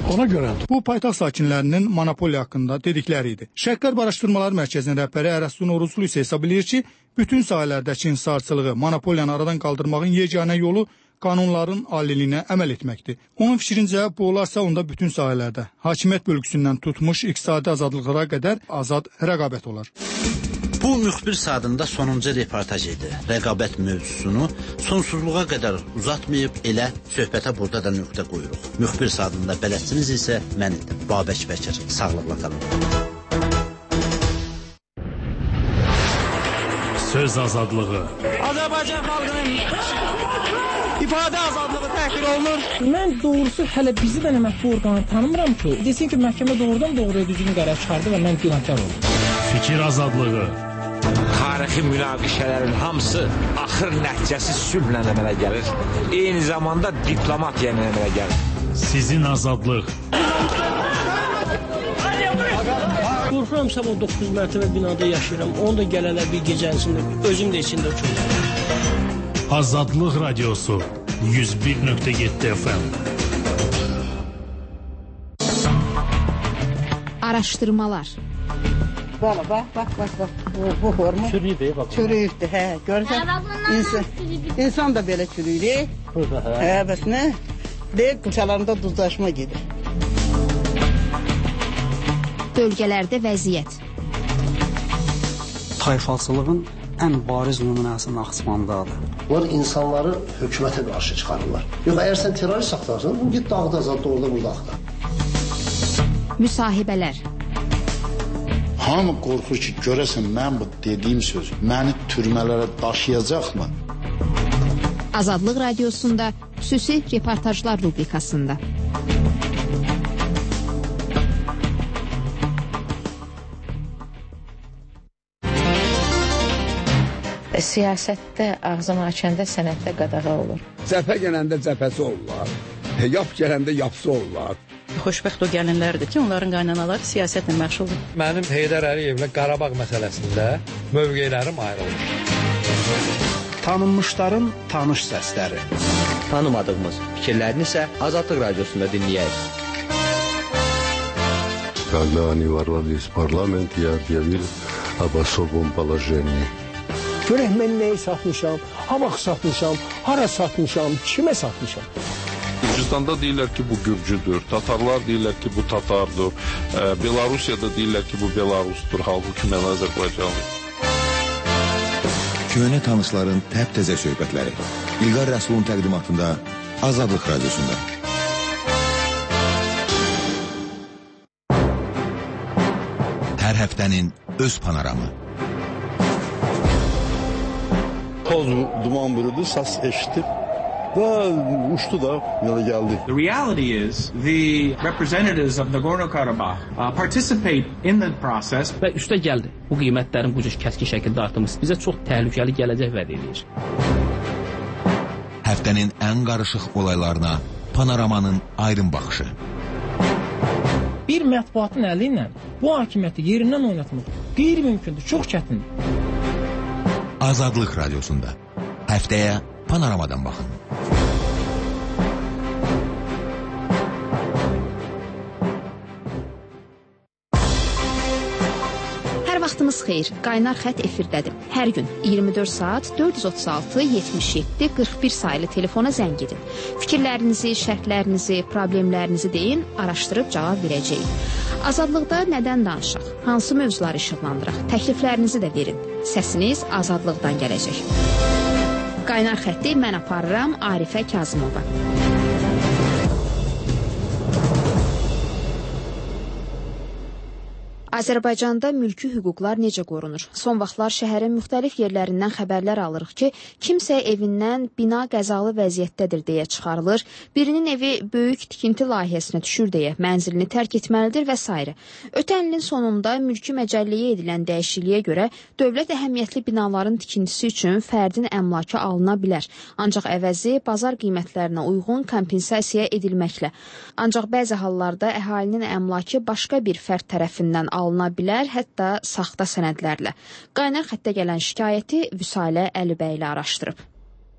Ona görə bu paytaxt sakinlərinin monopoliya haqqında dedikləri idi. Şərq-Qərb Araşdırmalar Mərkəzinin rəhbəri Ərəstun Oruclu isə hesab edir ki, bütün sahələrdəki inhisarçılığı, monopoliyanı aradan qaldırmağın yeganə yolu qanunların aliliyinə əməl etməkdir. Onun fikrincə, bu olarsa onda bütün sahələrdə hakimiyyət bölgüsündən tutmuş iqtisadi azadlıqlara qədər azad rəqabət olar. Bu müxbir saatında sonuncu reportaj idi. Rəqabət mövzusunu sonsuzluğa qədər uzatmayıb elə söhbətə burada da nöqtə qoyuruq. Müxbir saatında bələdçiniz isə mən idim, Babək Bəkir. Sağlıqla qalın. Söz azadlığı. Azərbaycan xalqının ifadə azadlığı təhqir olunur. Mən doğrusu hələ bizi də mətbu orqanı tanımıram ki, desin ki, məhkəmə doğrudan doğruya düzgün qərar çıxardı və mən günahkar oldum. Fikir azadlığı. Tarixi münaqişələrin hamısı axır nəticəsi sülhlə əmələ gəlir. Eyni zamanda diplomatiya ilə əmələ gəlir. Sizin azadlıq. Qorxuram sabah 9 mərtəbə binada yaşayıram. Onu da gələlər bir gecənisində, özüm də içində uçurum. Azadlıq Radiosu 101.7 FM. Araşdırmalar. Bax. Bu hormon. Çürüyüdür, bax. Çürüyüdür, hə. Görürsən? İnsan da belə çürüyür. Hə, bəs nə? Deyir, qıçalarında duzlaşma gedir. Bölgələrdə vəziyyət. Tayfalçılığın ən bariz nümunəsi Naxçıvandadır. Onlar insanları hökumətə qarşı çıxarırlar. Yox, əgər sən terrorist axtarsan, bu git dağda azadda orada burada axtar. Müsahibələr. Hamı qorxur ki, görəsən mən bu dediyim söz məni türmələrə daşıyacaqmı? Azadlıq Radiosunda xüsusi reportajlar rubrikasında. Siyasətdə ağzını açanda sənətdə qadağa olur. Cəbhə gələndə cəbhəsi olurlar. Yap gələndə yapsı olurlar. Xoşbəxt o gəlinlərdir ki, onların qaynanaları siyasətlə məşğuldur. Mənim Heydər Əliyevlə Qarabağ məsələsində mövqelərim ayrılır. Tanınmışların tanış səsləri. Tanımadığımız fikirlərini isə Azadlıq Radiosunda dinləyək. Когда они ворвались в парламент, я объявил об особом положении. Görək mən nəyi satmışam, ha vaxt satmışam, hara satmışam, kimə satmışam. Gürcüstanda deyirlər ki, bu Gürcüdür, Tatarlar deyirlər ki, bu Tatardır, Belarusiyada deyirlər ki, bu Belarusdur, halbuki mən Azərbaycanlıyım. Köhnə tanışların təp-təzə söhbətləri. İlqar Rəsulun təqdimatında Azadlıq Radiosunda. Hər həftənin öz panoramı. Toz duman bürüdü, səs eşitdim. Və uçdu da, yola gəldi. The reality is the representatives of Nagorno-Karabakh participate in the process. Və üstə gəldi. Bu qiymətlərin bu cür kəskin şəkildə artımı bizə çox təhlükəli gələcək vəd edir. Həftənin ən qarışıq olaylarına panoramanın aydın baxışı. Bir mətbuatın əli ilə bu hakimiyyəti yerindən oynatmaq qeyri-mümkündür, çox çətindir. Azadlıq Radiosunda. Həftəyə panoramadan baxın. Vaxtınız xeyir. Qaynar xətt efirdədir. Hər gün 24 saat 436 77 41 sayılı telefona zəng edin. Fikirlərinizi, şərhlərinizi, problemlərinizi deyin, araşdırıb cavab verəcəyik. Azadlıqda nədən danışaq? Hansı mövzuları işıqlandıraq? Təkliflərinizi də verin. Səsiniz azadlıqdan gələcək. Qaynar xətti mən aparıram, Arifə Kazımova. Azərbaycanda mülki hüquqlar necə qorunur? Son vaxtlar şəhərin müxtəlif yerlərindən xəbərlər alırıq ki, kimsə evindən bina qəzalı vəziyyətdədir deyə çıxarılır, birinin evi böyük tikinti layihəsinə düşür deyə mənzilini tərk etməlidir və s. Ötən ilin sonunda mülki məcəlləyə edilən dəyişikliyə görə dövlət əhəmiyyətli binaların tikintisi üçün fərdin əmlakı alına bilər, ancaq əvəzi bazar qiymətlərinə uyğun kompensasiya edilməklə. Ancaq bəzi hallarda əhalinin əmlakı başqa bir fərd tərəfindən alına bilər, hətta saxta sənədlərlə. Qaynar xəttə gələn şikayəti Vüsalə Əlibəyli araşdırıb.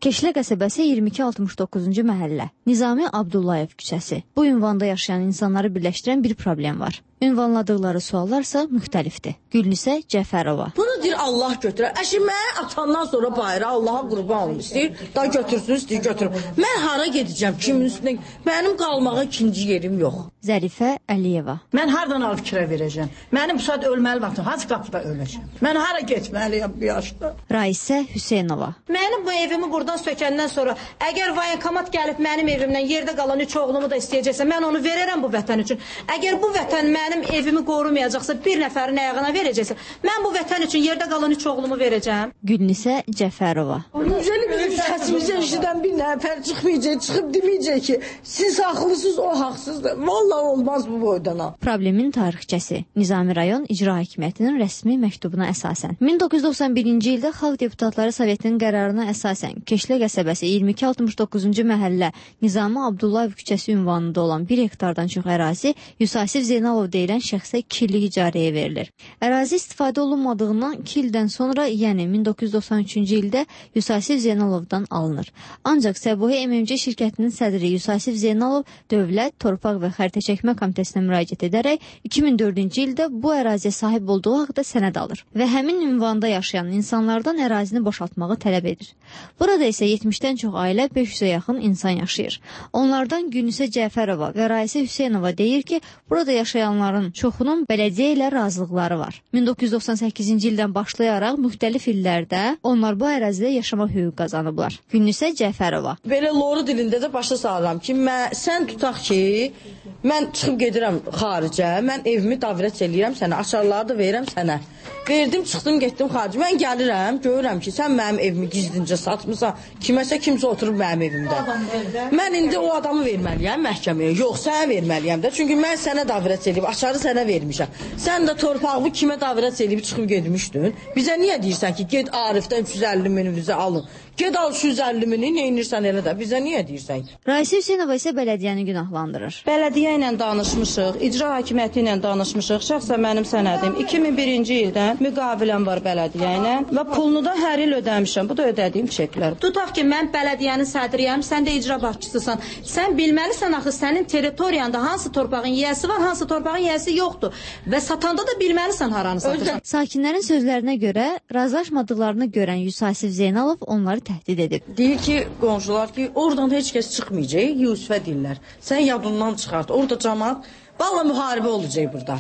Keşlə qəsəbəsi 2269-cu məhəllə, Nizami Abdullayev küçəsi. Bu ünvanda yaşayan insanları birləşdirən bir problem var. Ünvanladıqları suallarsa müxtəlifdir. Gülnisə Cəfərova. Bunu deyir Allah götürər. Əşi mən atandan sonra bayrağı Allaha qurban olum istəyir. Da götürsün, istəyir götürüm. Mən hara gedəcəm? Kimin üstünə? Mənim qalmağa ikinci yerim yox. Zərifə Əliyeva. Mən hardan alıb kirə verəcəm? Mənim bu saat ölməli vaxtım. Haç qapıda öləcəm. Mən hara getməliyəm bu yaşda? Raisə Hüseynova. Mənim bu evimi buradan sökəndən sonra əgər vayenkomat gəlib mənim evimdən yerdə qalan 3 oğlumu da istəyəcəksə, mən onu verərəm bu vətən üçün. Əgər bu vətən mənim evimi qorumayacaqsa, bir nəfərin ayağına verəcəksə, mən bu vətən üçün yerdə qalan 3 oğlumu verəcəm. Gülnisə Cəfərova. Yüzəli bizim səsimizi eşidən bir nəfər çıxmayacaq, çıxıb deməyəcək ki, siz haqlısınız, o haqsızdır. Vallahi olmaz bu boydana. Problemin tarixçəsi Nizami rayon İcra Hakimiyyətinin rəsmi məktubuna əsasən 1991-ci ildə Xalq Deputatları Sovetinin qərarına əsasən Keşlə qəsəbəsi 2269-cu məhəllə Nizami Abdullayev küçəsi ünvanında olan 1 hektardan çox ərazi Yusasif Zeynalov deyilən şəxsə 2 illik icarəyə verilir. Ərazi istifadə olunmadığından 2 ildən sonra, yəni 1993-cü ildə Yusasif Zeynalovdan alınır. Ancaq Səbuhi MMC şirkətinin sədri Yusasif Zeynalov Dövlət, Torpaq və Xəritə Çəkmə Komitəsinə müraciət edərək 2004-cü ildə bu əraziyə sahib olduğu haqda sənəd alır və həmin ünvanda yaşayan insanlardan ərazini boşaltmağı tələb edir. Burada isə 70-dən çox ailə, 500-ə yaxın insan yaşayır. Onlardan Gülnisə Cəfərova və Raisə Hüseynova deyir ki, burada yaşayanların çoxunun bələdiyyə ilə razılıqları var. 1998-ci ildən başlayaraq müxtəlif illərdə onlar bu ərazidə yaşama hüquq qazanıblar. Gülnisə Cəfərova. Belə loru dilində də başa salıram ki, sən tutaq ki, mən çıxıb gedirəm xaricə, mən evimi davrət eləyirəm sənə, açarları da verirəm sənə. Verdim, çıxdım, getdim xarici. Mən gəlirəm, görürəm ki, sən mənim evimi gizlincə satmısan, kiməsə kimsə oturub mənim evimdə. Mən indi o adamı verməliyəm məhkəməyə. Yox, sənə verməliyəm də. Çünki mən sənə davrət eləyib, açarı sənə vermişəm. Sən də torpağımı kimə davrət eləyib çıxıb getmişdin. Bizə niyə deyirsən ki, get Arifdən 350 mininizi alın. Ged al 350 mini, neynirsən elə də. Bizə niyə deyirsən ki? Raisə Hüseynova isə bələdiyyəni günahlandırır. Bələdiyyə ilə danışmışıq, icra hakimiyyəti ilə danışmışıq. Şəxsən mənim sənədim 2001-ci ildən müqaviləm var bələdiyyə ilə və pulunu da hər il ödəmişəm. Bu da ödədiyim çeklər. Tutaq ki, mən bələdiyyənin sədriyəm, sən də icra başçısısan. Sən bilməlisən axı sənin territoriyanda hansı torpağın yiyəsi var, hansı torpağın yiyəsi yoxdur. Və satanda da bilməlisən haranı satırsan. Sakinlərin sözlərinə görə, razılaşmadıqlarını görən Yusasif Zeynalov onları təhdid edib. Deyir ki, qonşular ki, oradan heç kəs çıxmayacaq, Yusufə deyirlər. Sən yadından çıxart. Orada cəmaət, valla müharibə olacaq burada.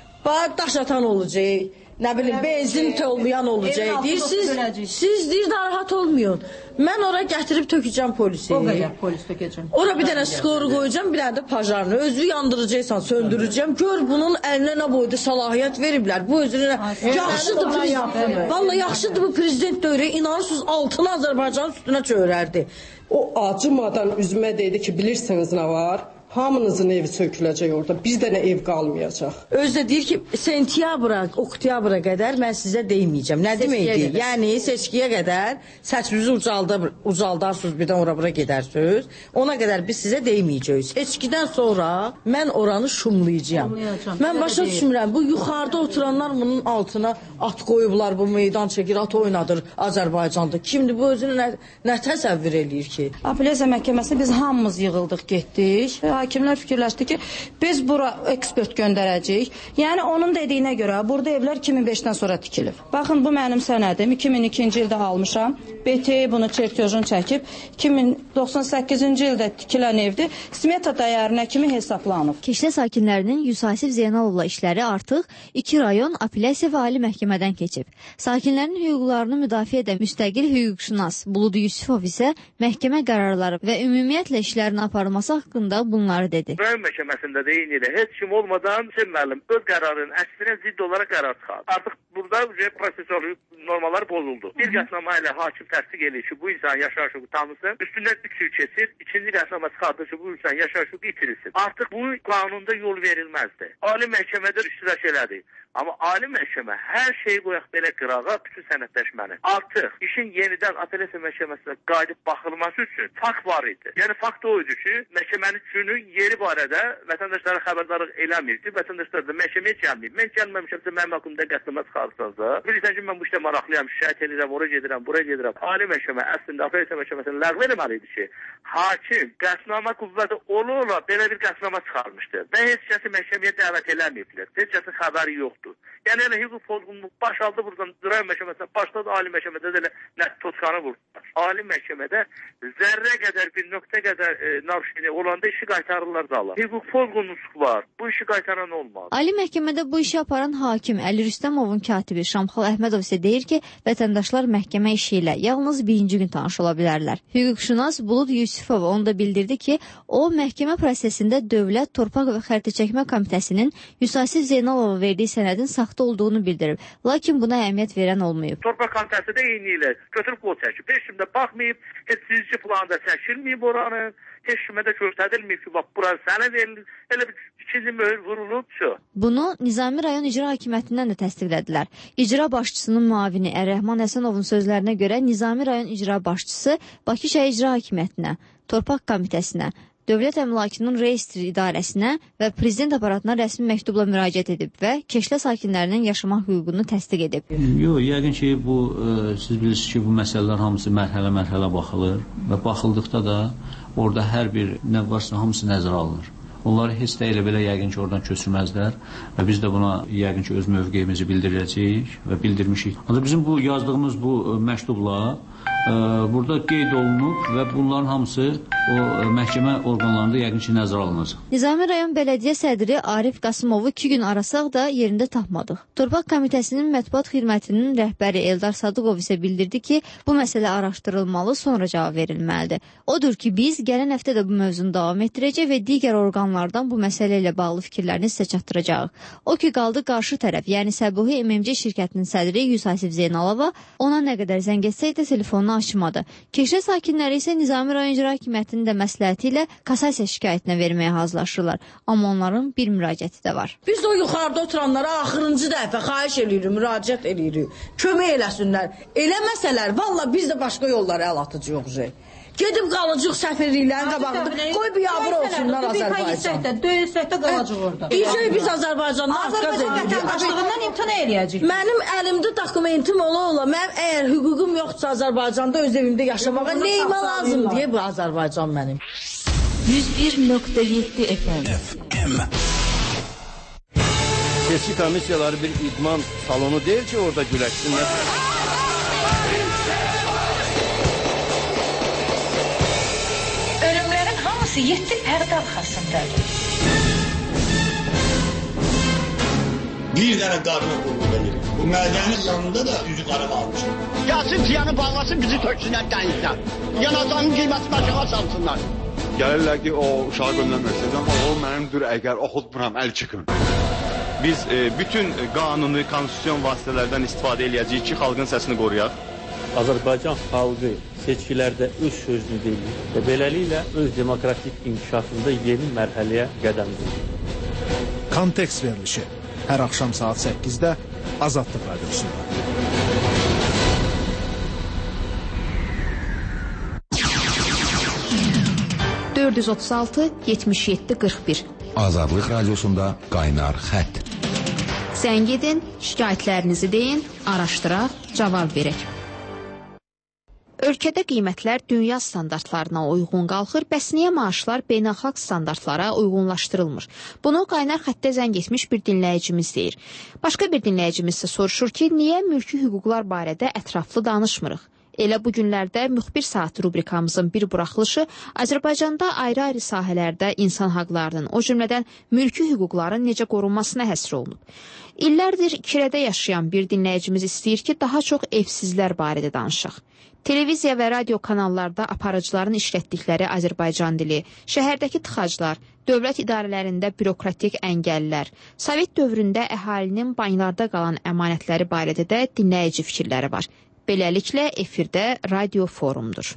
Daş atan olacaq. Nə bilim, benzin olmayan olacaq. Deyir, siz deyir, narahat olmayın. Mən ora gətirib tökəcəm polisi. O qədər polis tökəcəm. Ora bir dənə skoru qoyacam, bir dənə də pajarını. Özünü yandıracaqsan, söndürəcəm. Gör bunun əlinə nə boyda səlahiyyət veriblər. Bu özünə yaxşıdır prezident. Valla yaxşıdır bu prezident dövrü. İnanırsınız altını Azərbaycanın üstünə çörərdi. O acımadan üzümə dedi ki, bilirsiniz nə var? Hamınızın evi söküləcək orada. Bir dənə ev qalmayacaq. Özü də deyir ki, sentyabra, oktyabra qədər mən sizə deyməyəcəm. Nə deməkdir? Yəni seçkiyə qədər səsimizi ucaldarsınız, birdən ora-bura gedərsiniz. Ona qədər biz sizə deyməyəcəyik. Seçkidən sonra mən oranı şumlayacağam. Mən başa düşmürəm. Bu yuxarıda oturanlar bunun altına at qoyublar, bu meydan çəkir, at oynadır Azərbaycanda. Kimdir bu özünü nə təsəvvür eləyir ki? Apellyasiya məhkəməsi biz hamımız yığıldıq, getdik. Hakimlər fikirləşdi ki, biz bura ekspert göndərəcəyik. Yəni onun dediyinə görə burada evlər 2005-dən sonra tikilib. Baxın, bu mənim sənədim. 2002-ci ildə almışam. BT bunu çertyojunu çəkib. 2098-ci ildə tikilən evdir. Smeta dəyərinə kimi hesablanıb. Keşlə sakinlərinin Yusasif Zeynalovla işləri artıq 2 rayon apellyasiya və ali məhkəmədən keçib. Sakinlərin hüquqlarını müdafiə edən müstəqil hüquqşünas Bulud Yusifov isə məhkəmə qərarları və ümumiyyətlə işlərin aparılması haqqında bunları dedi. Rayon məhkəməsində də eyni ilə heç kim olmadan müəllim öz qərarının əksinə zidd olaraq qərar çıxardı. Artıq burada prosesor normalar pozuldu. Bir qətnamə ilə hakim təsdiq edir ki, bu insan yaşayış hüququ tanısın. Üstündən 3 il keçir. İkinci qətnamə çıxardır ki, bu insan yaşayış hüququ itirilsin. Artıq bu qanunda yol verilməzdi. Ali məhkəmədə iştirak elədi. Amma ali məhkəmə hər şeyi qoyaq belə qırağa bütün sənədləşməni. Artıq işin yenidən apellyasiya məhkəməsinə qayıdıb baxılması üçün fakt var idi. Yəni fakt o idi ki, məhkəmənin günü yeri barədə vətəndaşlara xəbərdarlıq eləmirdi. Vətəndaşlar da məhkəməyə gəlməyib. Mən gəlməmişəmsə mənim haqqımda qətnamə çıxarırsansa, bilirsən ki, mən bu işlə maraqlıyam, şikayət edirəm, ora gedirəm, buraya gedirəm. Ali məhkəmə əslində apellyasiya məhkəməsini ləğv etməli idi ki, hakim qətnamə qüvvəti ola belə bir qətnamə çıxarmışdı. Və heç kəsi məhkəməyə dəvət eləməyiblər. Heç kəsin xəbəri yoxdur. Yəni elə hüquq pozğunluq başaldı buradan Rayon məhkəməsinə, başladı Ali məhkəmədə də elə tutqanı vurdular. Ali məhkəmədə zərrə qədər bir nöqtə qədər narişini olanda işi qaytarırlar da Allah. Hüquq pozğunluq var. Bu işi qaytaran olmaz. Ali məhkəmədə bu işi aparan hakim Əli Rüstəmovun katibi Şamxal Əhmədov isə deyir ki, vətəndaşlar məhkəmə işi ilə yalnız birinci gün tanış ola bilərlər. Hüquqşünas Bulud Yusifov onu da bildirdi ki, o məhkəmə prosesində Dövlət Torpaq və Xəritəçəkmə Komitəsinin Yusif Zeynalova verdiyi sənədin saxta olduğunu bildirib. Lakin buna əhəmiyyət verən olmayıb. Torpaq Komitəsi də eyni ilə götürüb qol çəkib. Heç kimdə baxmayıb, heç sizci planda çəkilməyib oranı. Heç kimə də göstərilməyib ki, bax, burası sənə verilir, elə bir ikinci möhür vurulub, şu. Bunu Nizami rayon icra hakimiyyətindən də təsdiqlədilər. İcra başçısının müavini Ər-Rəhman Həsənovun sözlərinə görə Nizami rayon icra başçısı Bakı şəhər icra hakimiyyətinə, Torpaq komitəsinə, Dövlət Əmlakının Reestri İdarəsinə və Prezident aparatına rəsmi məktubla müraciət edib və Keşlə sakinlərinin yaşamaq hüququnu təsdiq edib. Yox, yəqin ki, siz bilirsiniz ki, bu məsələlər hamısı mərhələ-mərhələ baxılır və baxıldıqda da orada hər bir nə varsa hamısı nəzərə alınır. Onları heç də elə belə yəqin ki, oradan köçürməzlər və biz də buna yəqin ki, öz mövqeyimizi bildirəcəyik və bildirmişik. Ancaq bizim bu yazdığımız bu məktubla burada qeyd olunub və bunların hamısı o məhkəmə orqanlarında yəqin ki, nəzərə alınacaq. Nizami rayon bələdiyyə sədri Arif Qasımovu 2 gün arasaq da yerində tapmadıq. Torpaq komitəsinin mətbuat xidmətinin rəhbəri Eldar Sadıqov isə bildirdi ki, bu məsələ araşdırılmalı, sonra cavab verilməlidir. Odur ki, biz gələn həftə də bu mövzunu davam etdirəcək və digər orqanlardan bu məsələ ilə bağlı fikirlərini sizə çatdıracağıq. O ki, qaldı qarşı tərəf, yəni Səbuhi MMC şirkətinin sədri Yusif Zeynalova, ona nə qədər zəng etsəydə telefonunu açmadı. Keşə sakinləri isə Nizami rayon icra hakimiyyətinin də məsləhəti ilə kassasiya şikayətinə verməyə hazırlaşırlar. Amma onların bir müraciəti də var. Biz o yuxarıda oturanlara axırıncı dəfə xahiş edirik, müraciət edirik. Kömək eləsinlər. Eləməsələr, valla biz də başqa yollara əl atacağıq. Gedib qalacaq səfirliklərin qabağında. Qoy biabır olsunlar Azərbaycan. Döyülsək də qalacaq orada. Biz Azərbaycanda atqaz edirik. Vətəndaşlığından imtina eləyəcək. Mənim əlimdə dokumentim ola. Mənim əgər hüququm yoxdursa Azərbaycanda öz evimdə yaşamağa neyimə lazım deyə bu Azərbaycan mənim. 101.7 FM. Seçki komissiyaları bir idman salonu deyil ki, orada güləşsinlər. Ölümlərin hamısı 7 pərdə arxasındadır. Bir dənə qarına qulluq edir. Bu mədənin yanında da üzü qara qalmış. Gəlsin tiyanı bağlasın, bizi töksünlər dənizdən. Yanacağının qiymətini aşağı salsınlar. Gəlirlər ki, o uşağı göndərmək amma o mənimdir, əgər oxutmuram, əl çıxın. Biz bütün qanuni, konstitusyon vasitələrdən istifadə eləyəcəyik ki, xalqın səsini qoruyaq. Azərbaycan xalqı seçkilərdə öz sözünü deyir və beləliklə öz demokratik inkişafında yeni mərhələyə qədəm qoyur. Kontekst verilişi hər axşam saat 8-də Azadlıq Radiosunda. (436-77-41) Azadlıq Radiosunda qaynar xətt. Zəng edin, şikayətlərinizi deyin, araşdıraq, cavab verək. Ölkədə qiymətlər dünya standartlarına uyğun qalxır, bəs niyə maaşlar beynəlxalq standartlara uyğunlaşdırılmır? Bunu qaynar xəttə zəng etmiş bir dinləyicimiz deyir. Başqa bir dinləyicimiz isə soruşur ki, niyə mülki hüquqlar barədə ətraflı danışmırıq? Elə bu günlərdə müxbir saat rubrikamızın bir buraxılışı Azərbaycanda ayrı-ayrı sahələrdə insan haqlarının, o cümlədən mülki hüquqların necə qorunmasına həsr olunub. İllərdir kirədə yaşayan bir dinləyicimiz istəyir ki, daha çox evsizlər barədə danışaq. Televiziya və radio kanallarda aparıcıların işlətdikləri Azərbaycan dili, şəhərdəki tıxaclar, dövlət idarələrində bürokratik əngəllər, Sovet dövründə əhalinin banklarda qalan əmanətləri barədə də dinləyici fikirləri var. Beləliklə, efirdə radio forumdur.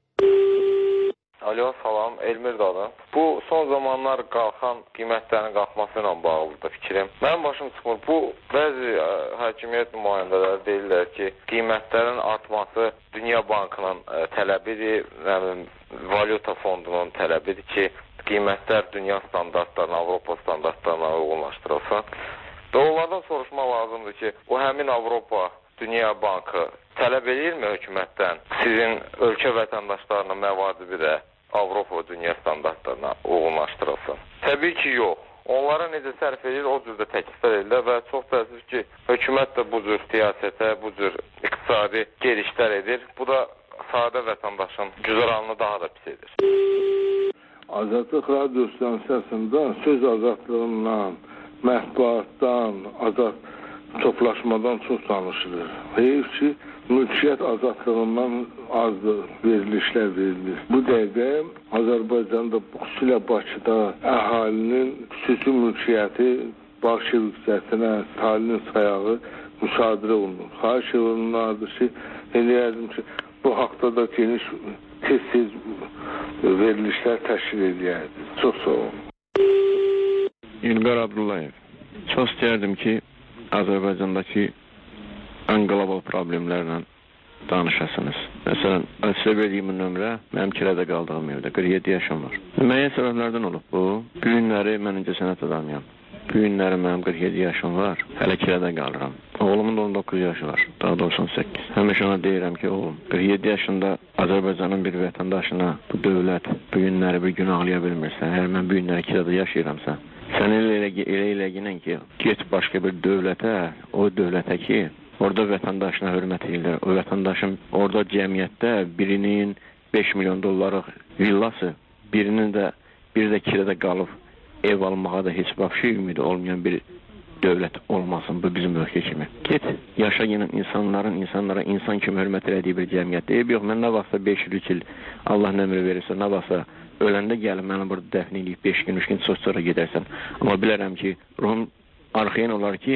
Alo, salam, Elmir adım. Bu, son zamanlar qalxan qiymətlərin qalxması ilə bağlıdır fikrim. Mənim başım çıxmır. Bu, bəzi hakimiyyət nümayəndələri deyirlər ki, qiymətlərin artması Dünya Bankının tələbidir, valyuta fondunun tələbidir ki, qiymətlər dünya standartlarına, Avropa standartlarına uyğunlaşdırılsın. Və onlardan soruşmaq lazımdır ki, o həmin Avropa Dünya Bankı tələb edirmi hökumətdən sizin ölkə vətəndaşlarının məvadibi də Avropa Dünya standartlarına uyğunlaşdırılsın? Təbii ki, yox. Onlara necə sərf edir, o cürdə təkliflər edirlər və çox təəssüf ki, hökumət də bu cür siyasətə, bu cür iqtisadi gedişlər edir. Bu da sadə vətəndaşın güzəranını daha da pis edir. Azadlıq Radio stansiyasında söz azadlığından, mətbuatdan, azad toplaşmadan çox danışılır. Heyif ki, mülkiyyət azadlığından azdır, verilişlər verilir. Bu dəqiqə Azərbaycanda, xüsusilə Bakıda əhalinin xüsusi mülkiyyəti Bolşevikcəsinə, Stalinin sayağı müsadirə olunur. Xahiş olunardır ki, eləyərdim ki, bu haqda da geniş tez-tez verilişlər təşkil edəyərdi. Çox sağ olun. İlqar Abdullayev. Çox istəyərdim ki, Azərbaycandakı ən qlobal problemlərlə danışasınız. Məsələn, sizə verdiyim nömrə mənim kirədə qaldığım evdə. 47 yaşım var. Müəyyən səbəblərdən olub bu. Bu günləri mən incəsənət adamıyam. Bu günləri mənim 47 yaşım var. Hələ kirədə qalıram. Oğlumun da 19 yaşı var. Daha da 18. Həmişə ona deyirəm ki, oğlum, 47 yaşında Azərbaycanın bir vətəndaşına bu dövlət bu günləri bir gün ağlaya bilmirsə, əgər mən bu günləri kirədə yaşayıramsa, sən elə ki, get başqa bir dövlətə, o dövlətə ki, orada vətəndaşına hörmət edirlər. O vətəndaşın orada cəmiyyətdə birinin 5 milyon dollarlıq villası, birinin də bir də kirədə qalıb ev almağa da heç vəbşi ümidi olmayan bir dövlət olmasın. Bu bizim ölkə kimi. Get, yaşayan insanlara insan kimi hörmət elədiyi bir cəmiyyətdə. Yox, mən nə vaxtsa 5-3 il Allah nəmri verirsə, nə vaxtsa öləndə gəlib məni burada dəfn edib 5 gün, 3 gün sonra gedərsən. Amma bilərəm ki, ruhum arxayan olar ki,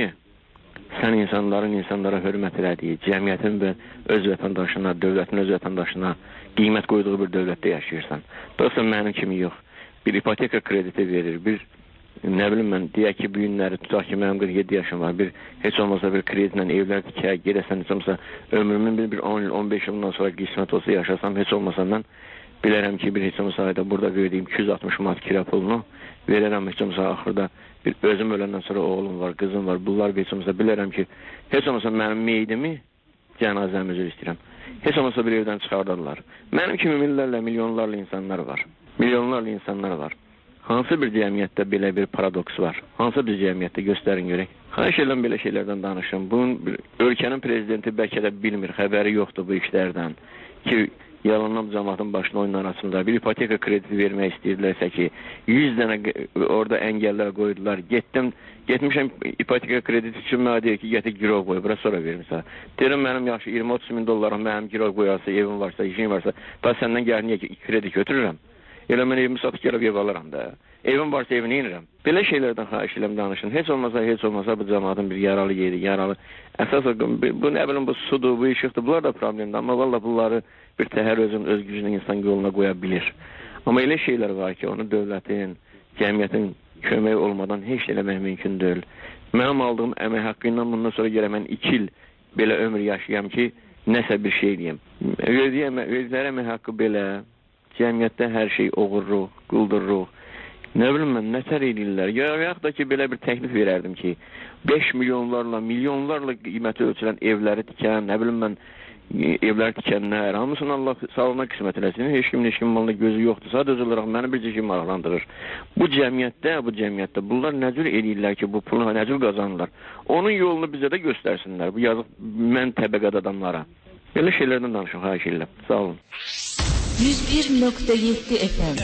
sən insanlara hörmət elədiyi, cəmiyyətin və öz vətəndaşına, dövlətin öz vətəndaşına qiymət qoyduğu bir dövlətdə yaşayırsan. Dostum, mənim kimi yox. Bir ipoteka krediti verir, bir nə bilim mən, deyək ki, bu günləri tutaq ki, mənim 47 yaşım var, heç olmasa bir kreditlə evlər tikə, gedəsən, heç olmasa ömrümün bir 10 il, 15 yıldan sonra qismət olsa yaşasam, heç olmasa mən bilərəm ki, bir heç olmasa ayda burada verdiyim 260 manat kira pulunu verərəm, heç olmasa axırda bir özüm öləndən sonra oğlum var, qızım var, bunlar heç olmasa bilərəm ki, heç olmasa mənim meydimi, cənazəmi üzr istəyirəm, heç olmasa bir evdən çıxardarlar. Mənim kimi minlərlə, milyonlarla insanlar var. Milyonlarla insanlar var. Hansı bir cəmiyyətdə belə bir paradoks var? Hansı bir cəmiyyətdə göstərin görək? Xahiş edirəm belə şeylərdən danışın. Bunun ölkənin prezidenti bəlkə də bilmir, xəbəri yoxdur bu işlərdən. Ki, yalanlam cəmaatın başına oyunlar arasında bir ipoteka krediti vermək istəyirlərsə ki, 100 dənə orada əngəllər qoydular. Getmişəm ipoteka krediti üçün mənə deyir ki, gətir girov qoy, bura sonra vermişsə. Deyirəm, mənim yaxşı 20-30 min dollarım mənim girov qoyarsa, evim varsa, işim varsa, daha səndən gəlir niyə kredi götürürəm? Elə mən evimi satıb gəlib ev alıram da. Evim varsa evini inirəm. Belə şeylərdən xahiş edirəm danışın. Heç olmasa bu cəmaatın bir yaralı yeri, yaralı. Əsas bu nə bilim bu sudur, bu işıqdır. Bunlar da problemdir. Amma valla bunları bir təhər öz gücünü insan yoluna qoya bilir. Amma elə şeylər var ki, onu dövlətin, cəmiyyətin köməyi olmadan heç eləmək mümkün deyil. Mənim aldığım əmək haqqı ilə bundan sonra gələ mən 2 il belə ömür yaşayam ki, nəsə bir şey deyəm. Verdikləri əmək haqqı belə. Cəmiyyətdə hər şey oğurluq, qulduruq. Nə bilim mən, nətər edirlər. Yaxud da ki, belə bir təklif verərdim ki, 5 milyonlarla, milyonlarla qiyməti ölçülən evləri tikən, nə bilim mən, evlər tikənlər, hamısını Allah sağlığına qismət eləsin. Heç kimin malında gözü yoxdur. Sadəcə olaraq məni bir şey maraqlandırır. Bu cəmiyyətdə bunlar nə cür edirlər ki, bu pulu nə cür qazanırlar. Onun yolunu bizə də göstərsinlər. Bu yazıq mən təbəqəd adamlara. Belə şeylərdən danışın, xahiş edirəm. Sağ olun. 101.7 FM.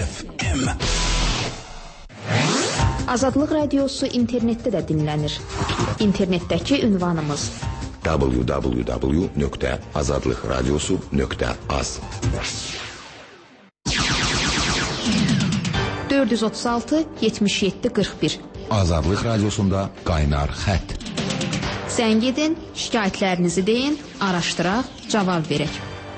Azadlıq Radiosu internetdə də dinlənir. İnternetdəki ünvanımız www.azadlıqradiosu.az 436 77 41 Azadlıq Radiosunda qaynar xətt. Zəng edin, şikayətlərinizi deyin, araşdıraq, cavab verək.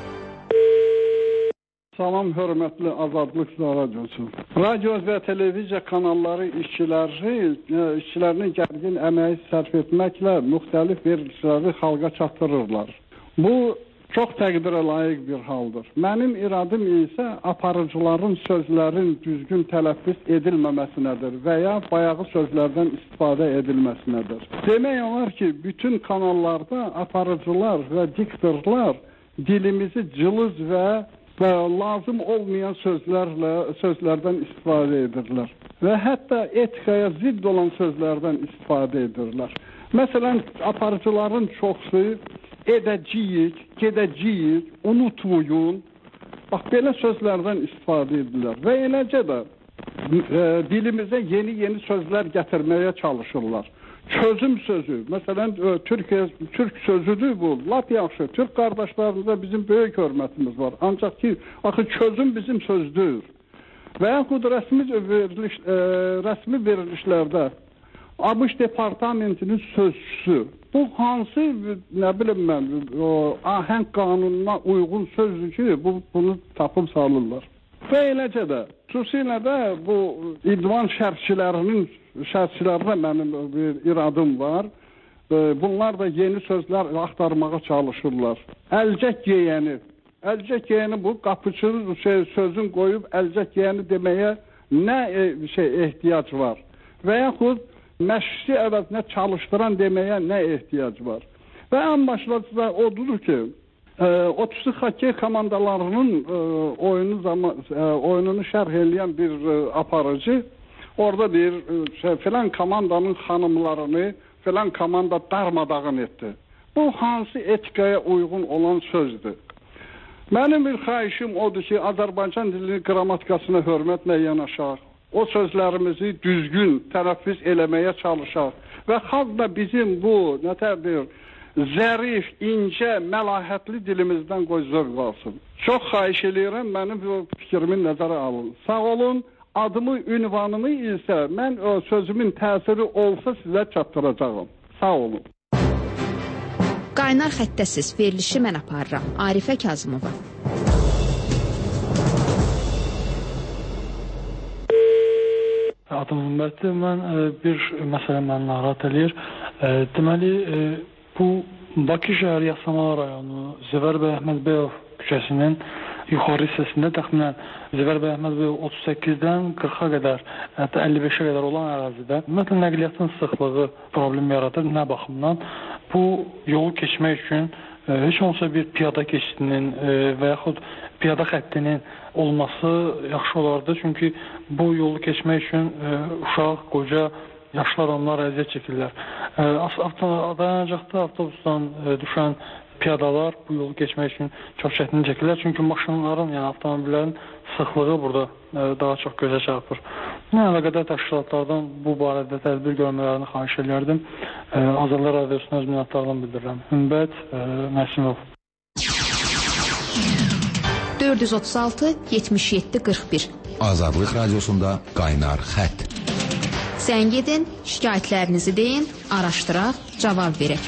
Salam, hörmətli Azadlıq Radiosu. Radio və televiziya kanalları işçilərinin gərgin əməyi sərf etməklə müxtəlif verilişləri xalqa çatdırırlar. Bu çox təqdirə layiq bir haldır. Mənim iradım isə aparıcıların sözlərin düzgün tələffüz edilməməsinədir və ya bayağı sözlərdən istifadə edilməsinədir. Demək olar ki, bütün kanallarda aparıcılar və diktorlar dilimizi cılız və lazım olmayan sözlərdən istifadə edirlər. Və hətta etikaya zidd olan sözlərdən istifadə edirlər. Məsələn, aparıcıların çoxsu edəcəyik, gedəcəyik, unutmayın. Bax, belə sözlərdən istifadə edirlər. Və eləcə də dilimizə yeni sözlər gətirməyə çalışırlar. Çözüm sözü, məsələn, Türk sözüdür bu, lap yaxşı. Türk qardaşlarımıza bizim böyük hörmətimiz var. Ancaq ki, axı çözüm bizim sözdür. Və yaxud rəsmi verilişlərdə ABŞ departamentinin sözçüsü, bu hansı, nə bilim mən, ahəng qanununa uyğun sözdür ki, bunu tapıb salırlar. Və eləcə də, xüsusilə də bu idman şərhçilərinə mənim bir iradım var. Bunlar da yeni sözlər axtarmağa çalışırlar. Əlcək yeyəni bu qapıçının sözün qoyub əlcək yeyəni deməyə nə ehtiyac var? Və yaxud məşqçi əvəzinə çalışdıran deməyə nə ehtiyac var? Və ən başlıca odur ki, 30 xokkey komandalarının oyununu şərh eləyən bir aparıcı orada deyir, filan komandanın xanımlarını filan komanda darmadağın etdi. Bu hansı etikaya uyğun olan sözdür? Mənim bir xahişim odur ki, Azərbaycan dilinin qrammatikasına hörmətlə yanaşaq. O sözlərimizi düzgün tələffüz eləməyə çalışaq. Və xalq da bizim bu, nətərdir, zərif, incə, məlahətli dilimizdən qoy zövq alsın. Çox xahiş eləyirəm, mənim fikrimi nəzərə alın. Sağ olun, adımı, ünvanımı isə mən sözümün təsiri olsa sizə çatdıracağım. Sağ olun. Qaynar xəttəsiz verilişi mən aparıram. Arifə Kazımova. Adım Ümmətdir. Mən bir məsələ məni narahat eləyir. Deməli, bu Bakı şəhəri Yasamal rayonu Zəvər bəy Əhmədbəyov küçəsinin yuxarı hissəsində təxminən Zəvər bəy Əhmədbəyov 38-dən 40-a qədər, hətta 55-ə qədər olan ərazidə ümumiyyətlə nəqliyyatın sıxlığı problem yaradır. Nə baxımdan? Bu yolu keçmək üçün heç olmasa bir piyada keçidinin və yaxud piyada xəttinin olması yaxşı olardı. Çünki bu yolu keçmək üçün uşaq, qoca, yaşlı adamlar əziyyət çəkirlər. Dayanacaqda avtobusdan düşən piyadalar bu yolu keçmək üçün çox çətinlik çəkirlər. Çünki maşınların, yəni avtomobillərin sıxlığı burada daha çox gözə çarpır. Əlaqədar təşkilatlardan bu barədə tədbir görmələrini xahiş edərdim. Azadlar Radiosuna öz minnətdarlığımı bildirirəm. Ümbət Məsimov. 436-77-41 Azadlıq Radiosunda qaynar xətt. Zəng edin, şikayətlərinizi deyin, araşdıraq, cavab verək.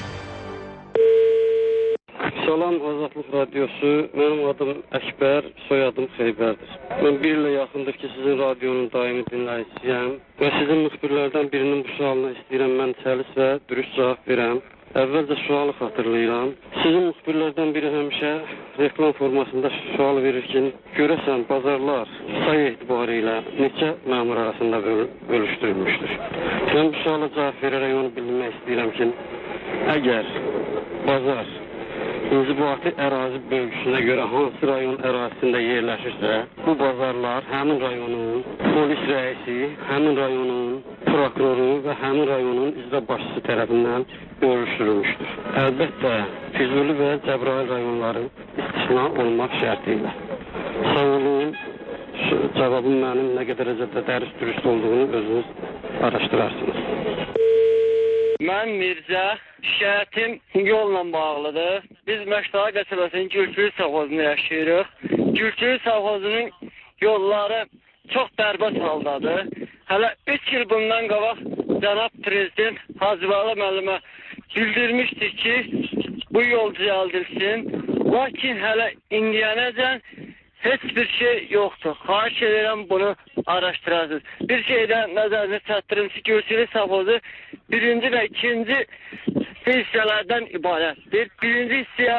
Salam Azadlıq Radiosu, mənim adım Əkbər, soyadım Xeybərdir. Mən bir ilə yaxındır ki, sizin radionun daimi dinləyicisiyəm və sizin müxbirlərdən birinin bu sualına istəyirəm, mən səlis və dürüst cavab verəm. Əvvəlcə sualı xatırlayıram. Sizin müxbirlərdən biri həmişə reklam formasında sual verir ki, görəsən bazarlar sayı etibarı ilə neçə məmur arasında bölüşdürülmüşdür. Mən bu suala cavab verərək onu bilmək istəyirəm ki, əgər bazar inzibati ərazi bölgüsünə görə hansı rayon ərazisində yerləşirsə, bu bazarlar həmin rayonun polis rəisi, həmin rayonun prokuroru və həmin rayonun icra başçısı tərəfindən bölüşdürülmüşdür. Əlbəttə, Füzuli və Cəbrayıl rayonları istisna olmaq şərti ilə. Sağ olun, cavabım mənim nə qədər dəris dürüst olduğunu özünüz araşdırarsınız. Mən Mirzə, şikayətim yolla bağlıdır. Biz Məştağa qəsəbəsinin Gülçülü savxozunda yaşayırıq. Gülçülü savxozunun yolları çox bərbad haldadır. Hələ 3 il bundan qabaq cənab prezident Hacıvalı müəllimə bildirmişdir ki, bu yol düzəldilsin. Lakin hələ indiyənəcən heç bir şey yoxdur. Xahiş edirəm bunu araşdırasınız. Bir şeydən nəzərinizə çatdırın ki, Gülçülü savxozu birinci və ikinci hissələrdən ibarətdir. Birinci hissəyə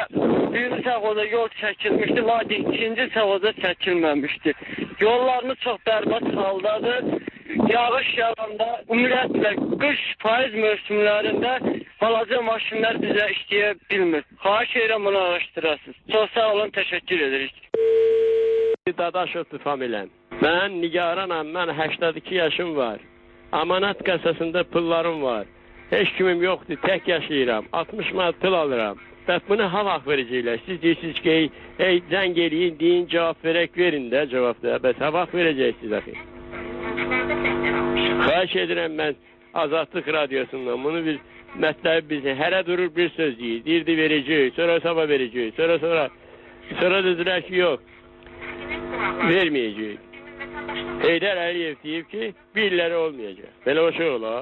birinci sağoza yol çəkilmişdi, lakin ikinci sağoza çəkilməmişdi. Yollarımız çox bərbad haldadır. Yağış yağanda, ümumiyyətlə qış payız mövsümlərində balaca maşinlər bizə işləyə bilmir. Xahiş edirəm bunu araşdırasınız. Çox sağ olun, təşəkkür edirik. Dadaşovdur familəm. Mən nigaranam, mən 82 yaşım var. Amanat qəssasında pullarım var. Heç kimim yoxdur, tək yaşayıram. 60 manat pul alıram. Və bunu ha vaxt verəcəklər. Siz deyirsiniz ki, zəng eləyin, deyin, cavab verək, verin də cavabda. Bəs ha vaxt verəcəksiniz axı. Xahiş edirəm mən Azadlıq Radiosundan. Bunu bir mətləbi bizim hərə durur bir söz deyir. Deyirdi verəcək, sonra sabah verəcək, sonra dedilər ki, yox, verməyəcək. Heydər Əliyev deyib ki, bir illəri olmayacaq. Belə o şey olar.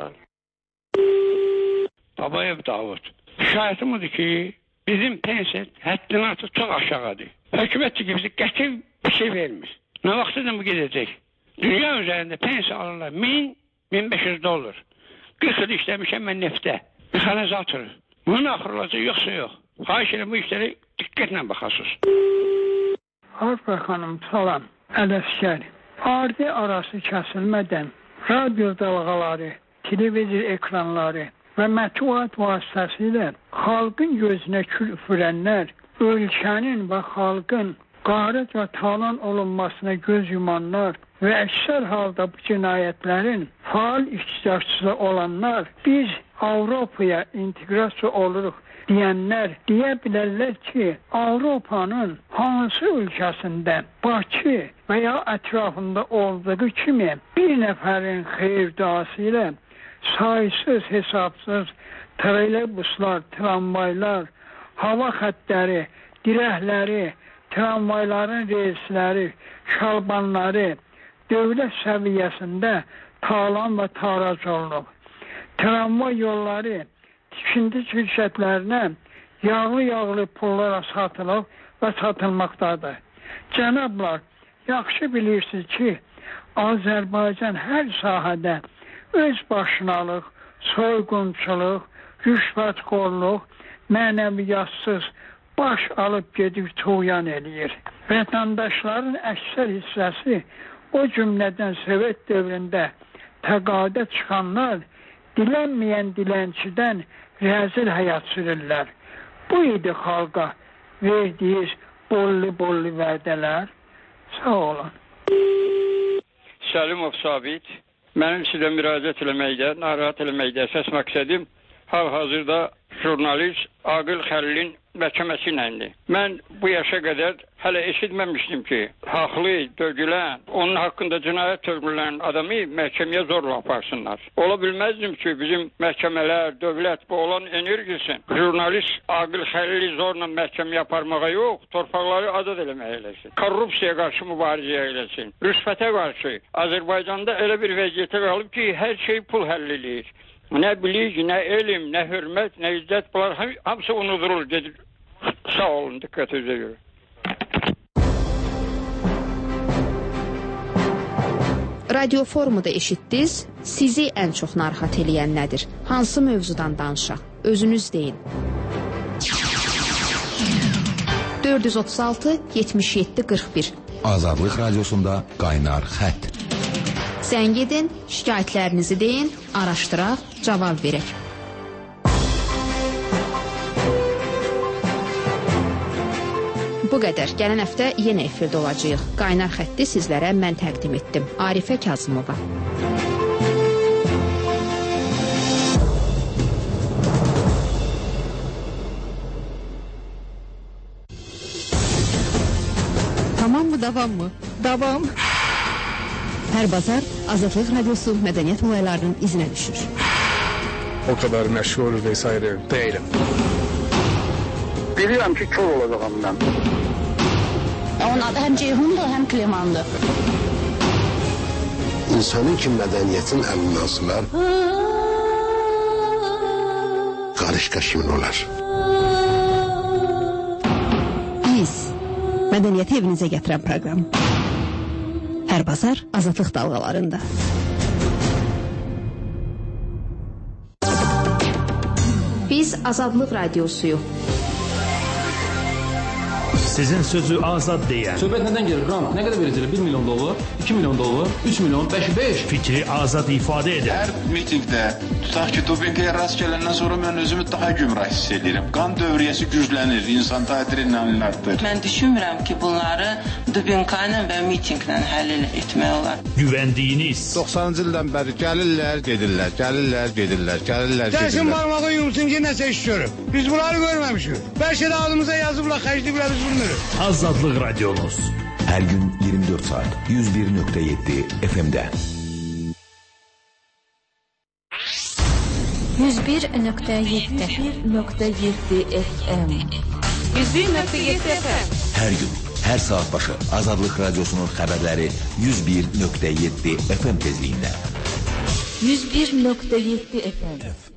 Babayev Davud. Şikayetim odur ki, bizim pensiya həddindən artıq çox aşağıdır. Hökumət ki, bizi qəti bir şey vermir. Nə vaxtda bu gedəcək? Dünya üzərində pensiya alırlar 1000-1500 dollar. 40 il işləmişəm mən neftə. Mexanizator. Bunun axır olacaq, yoxsa yox. Xahiş edirəm bu işləri diqqətlə baxasınız. Harper xanım, salam. Ələskər. Ardı arası kəsilmədən radio dalğaları, televizor ekranları və mətbuat vasitəsilə xalqın gözünə kül üfürənlər, ölkənin və xalqın qarət və talan olunmasına göz yumanlar və əksər halda bu cinayətlərin faal iştirakçısı olanlar, biz Avropaya inteqrasiya oluruq deyənlər deyə bilərlər ki, Avropanın hansı ölkəsində Bakı və ya ətrafında olduğu kimi bir nəfərin xeyir duası ilə saysız hesabsız trolleybuslar, tramvaylar, hava xəttləri, dirəkləri, tramvayların reysləri, şalbanları dövlət səviyyəsində talan və tarac olunub. Tramvay yolları tikinti şirkətlərinə yağlı pullara satılıb və satılmaqdadır. Cənablar, yaxşı bilirsiniz ki, Azərbaycan hər sahədə öz başınalıq, soyğunçuluq, rüşvətxorluq, mənəviyyatsız baş alıb gedib tuğyan eləyir. Vətəndaşların əksər hissəsi o cümlədən Sovet dövründə təqaüdə çıxanlar dilənməyən dilənçidən rəzil həyat sürürlər. Bu idi xalqa verdiyiz bolli vədələr. Sağ olun. Səlimov Sabit. Mənim sizə müraciət eləməkdə, narahat eləməkdə əsas məqsədim hal-hazırda jurnalist Aqil Xəlilin məhkəməsi iləndir. Mən bu yaşa qədər hələ eşitməmişdim ki, haqlı, dögülən, onun haqqında cinayət törmülən adamı məhkəməyə zorla aparsınlar. Ola bilməzdim ki, bizim məhkəmələr, dövlət bu olan enerjisin. Jurnalist Aqil Xəlili zorla məhkəməyə aparmağa yox, torpaqları azad eləməyə eləsin. Korrupsiyaya qarşı mübarizəyə eləsin. Rüşvətə qarşı. Azərbaycanda elə bir vəziyyətə qalıb ki, hər şey pul həll eləyir. Nə bilik, nə elm, nə hörmət, nə izzət, bunlar hamısı unudurur, gedir. Sağ olun, diqqətinizə görə. Radio Forumu'da eşitdiniz, sizi ən çox narahat eləyən nədir? Hansı mövzudan danışaq? Özünüz deyin. 436-77-41 Azadlıq Radiosunda qaynar xətt. Zəng edin, şikayətlərinizi deyin, araşdıraq, cavab verək. Bu qədər. Gələn həftə yenə efirdə olacağıq. Qaynar xətti sizlərə mən təqdim etdim. Arifə Kazımova. Tamam mı, davam mı? Davam. Hər bazar Azadlıq Radiosu mədəniyyət olaylarının izinə düşür. O kadar məşğul vesaire değilim. Bilirəm ki, kör olacağım mən. Onun adı həm Ceyhundur, həm Klemandır. İnsanın ki, mədəniyyətin əlindən asılar, qarışqa kimin olar? Biz, mədəniyyəti evinizə gətirən proqram. Hər bazar Azadlıq dalğalarında. Biz Azadlıq Radiosuyuq. Sizin sözü azad deyən. Söhbət nədən gelir? Qrant nə qədər verəcəklər? 1 milyon dollar, 2 milyon dollar, 3 milyon, 5. Fikri azad ifadə edir. Hər mitingdə tutaq ki, dopinqə rast gələndən sonra mən özümü daha gümrah hiss edirəm. Qan dövriyyəsi güclənir, insanda adrenalin artır. Mən düşünmürəm ki, bunları dopinqla və mitinqlə həll etmək olar. Güvəndiyiniz 90-cı ildən bəri gəlirlər, gedirlər, gəlirlər, gedirlər, gəlirlər, gedirlər. Gəlsin barmağı yumsun ki, nəsə iş görüb. Biz bunları görməmişik. Bəlkə də adımıza yazıblar, xərcliyiblər, biz bilmirik. Azadlıq Radiomuz. Hər gün 24 saat 101.7 FM-də. 101.7 FM. 101.7 FM. Hər gün, hər saat başı Azadlıq Radiosunun xəbərləri 101.7 FM tezliyində. 101.7 FM.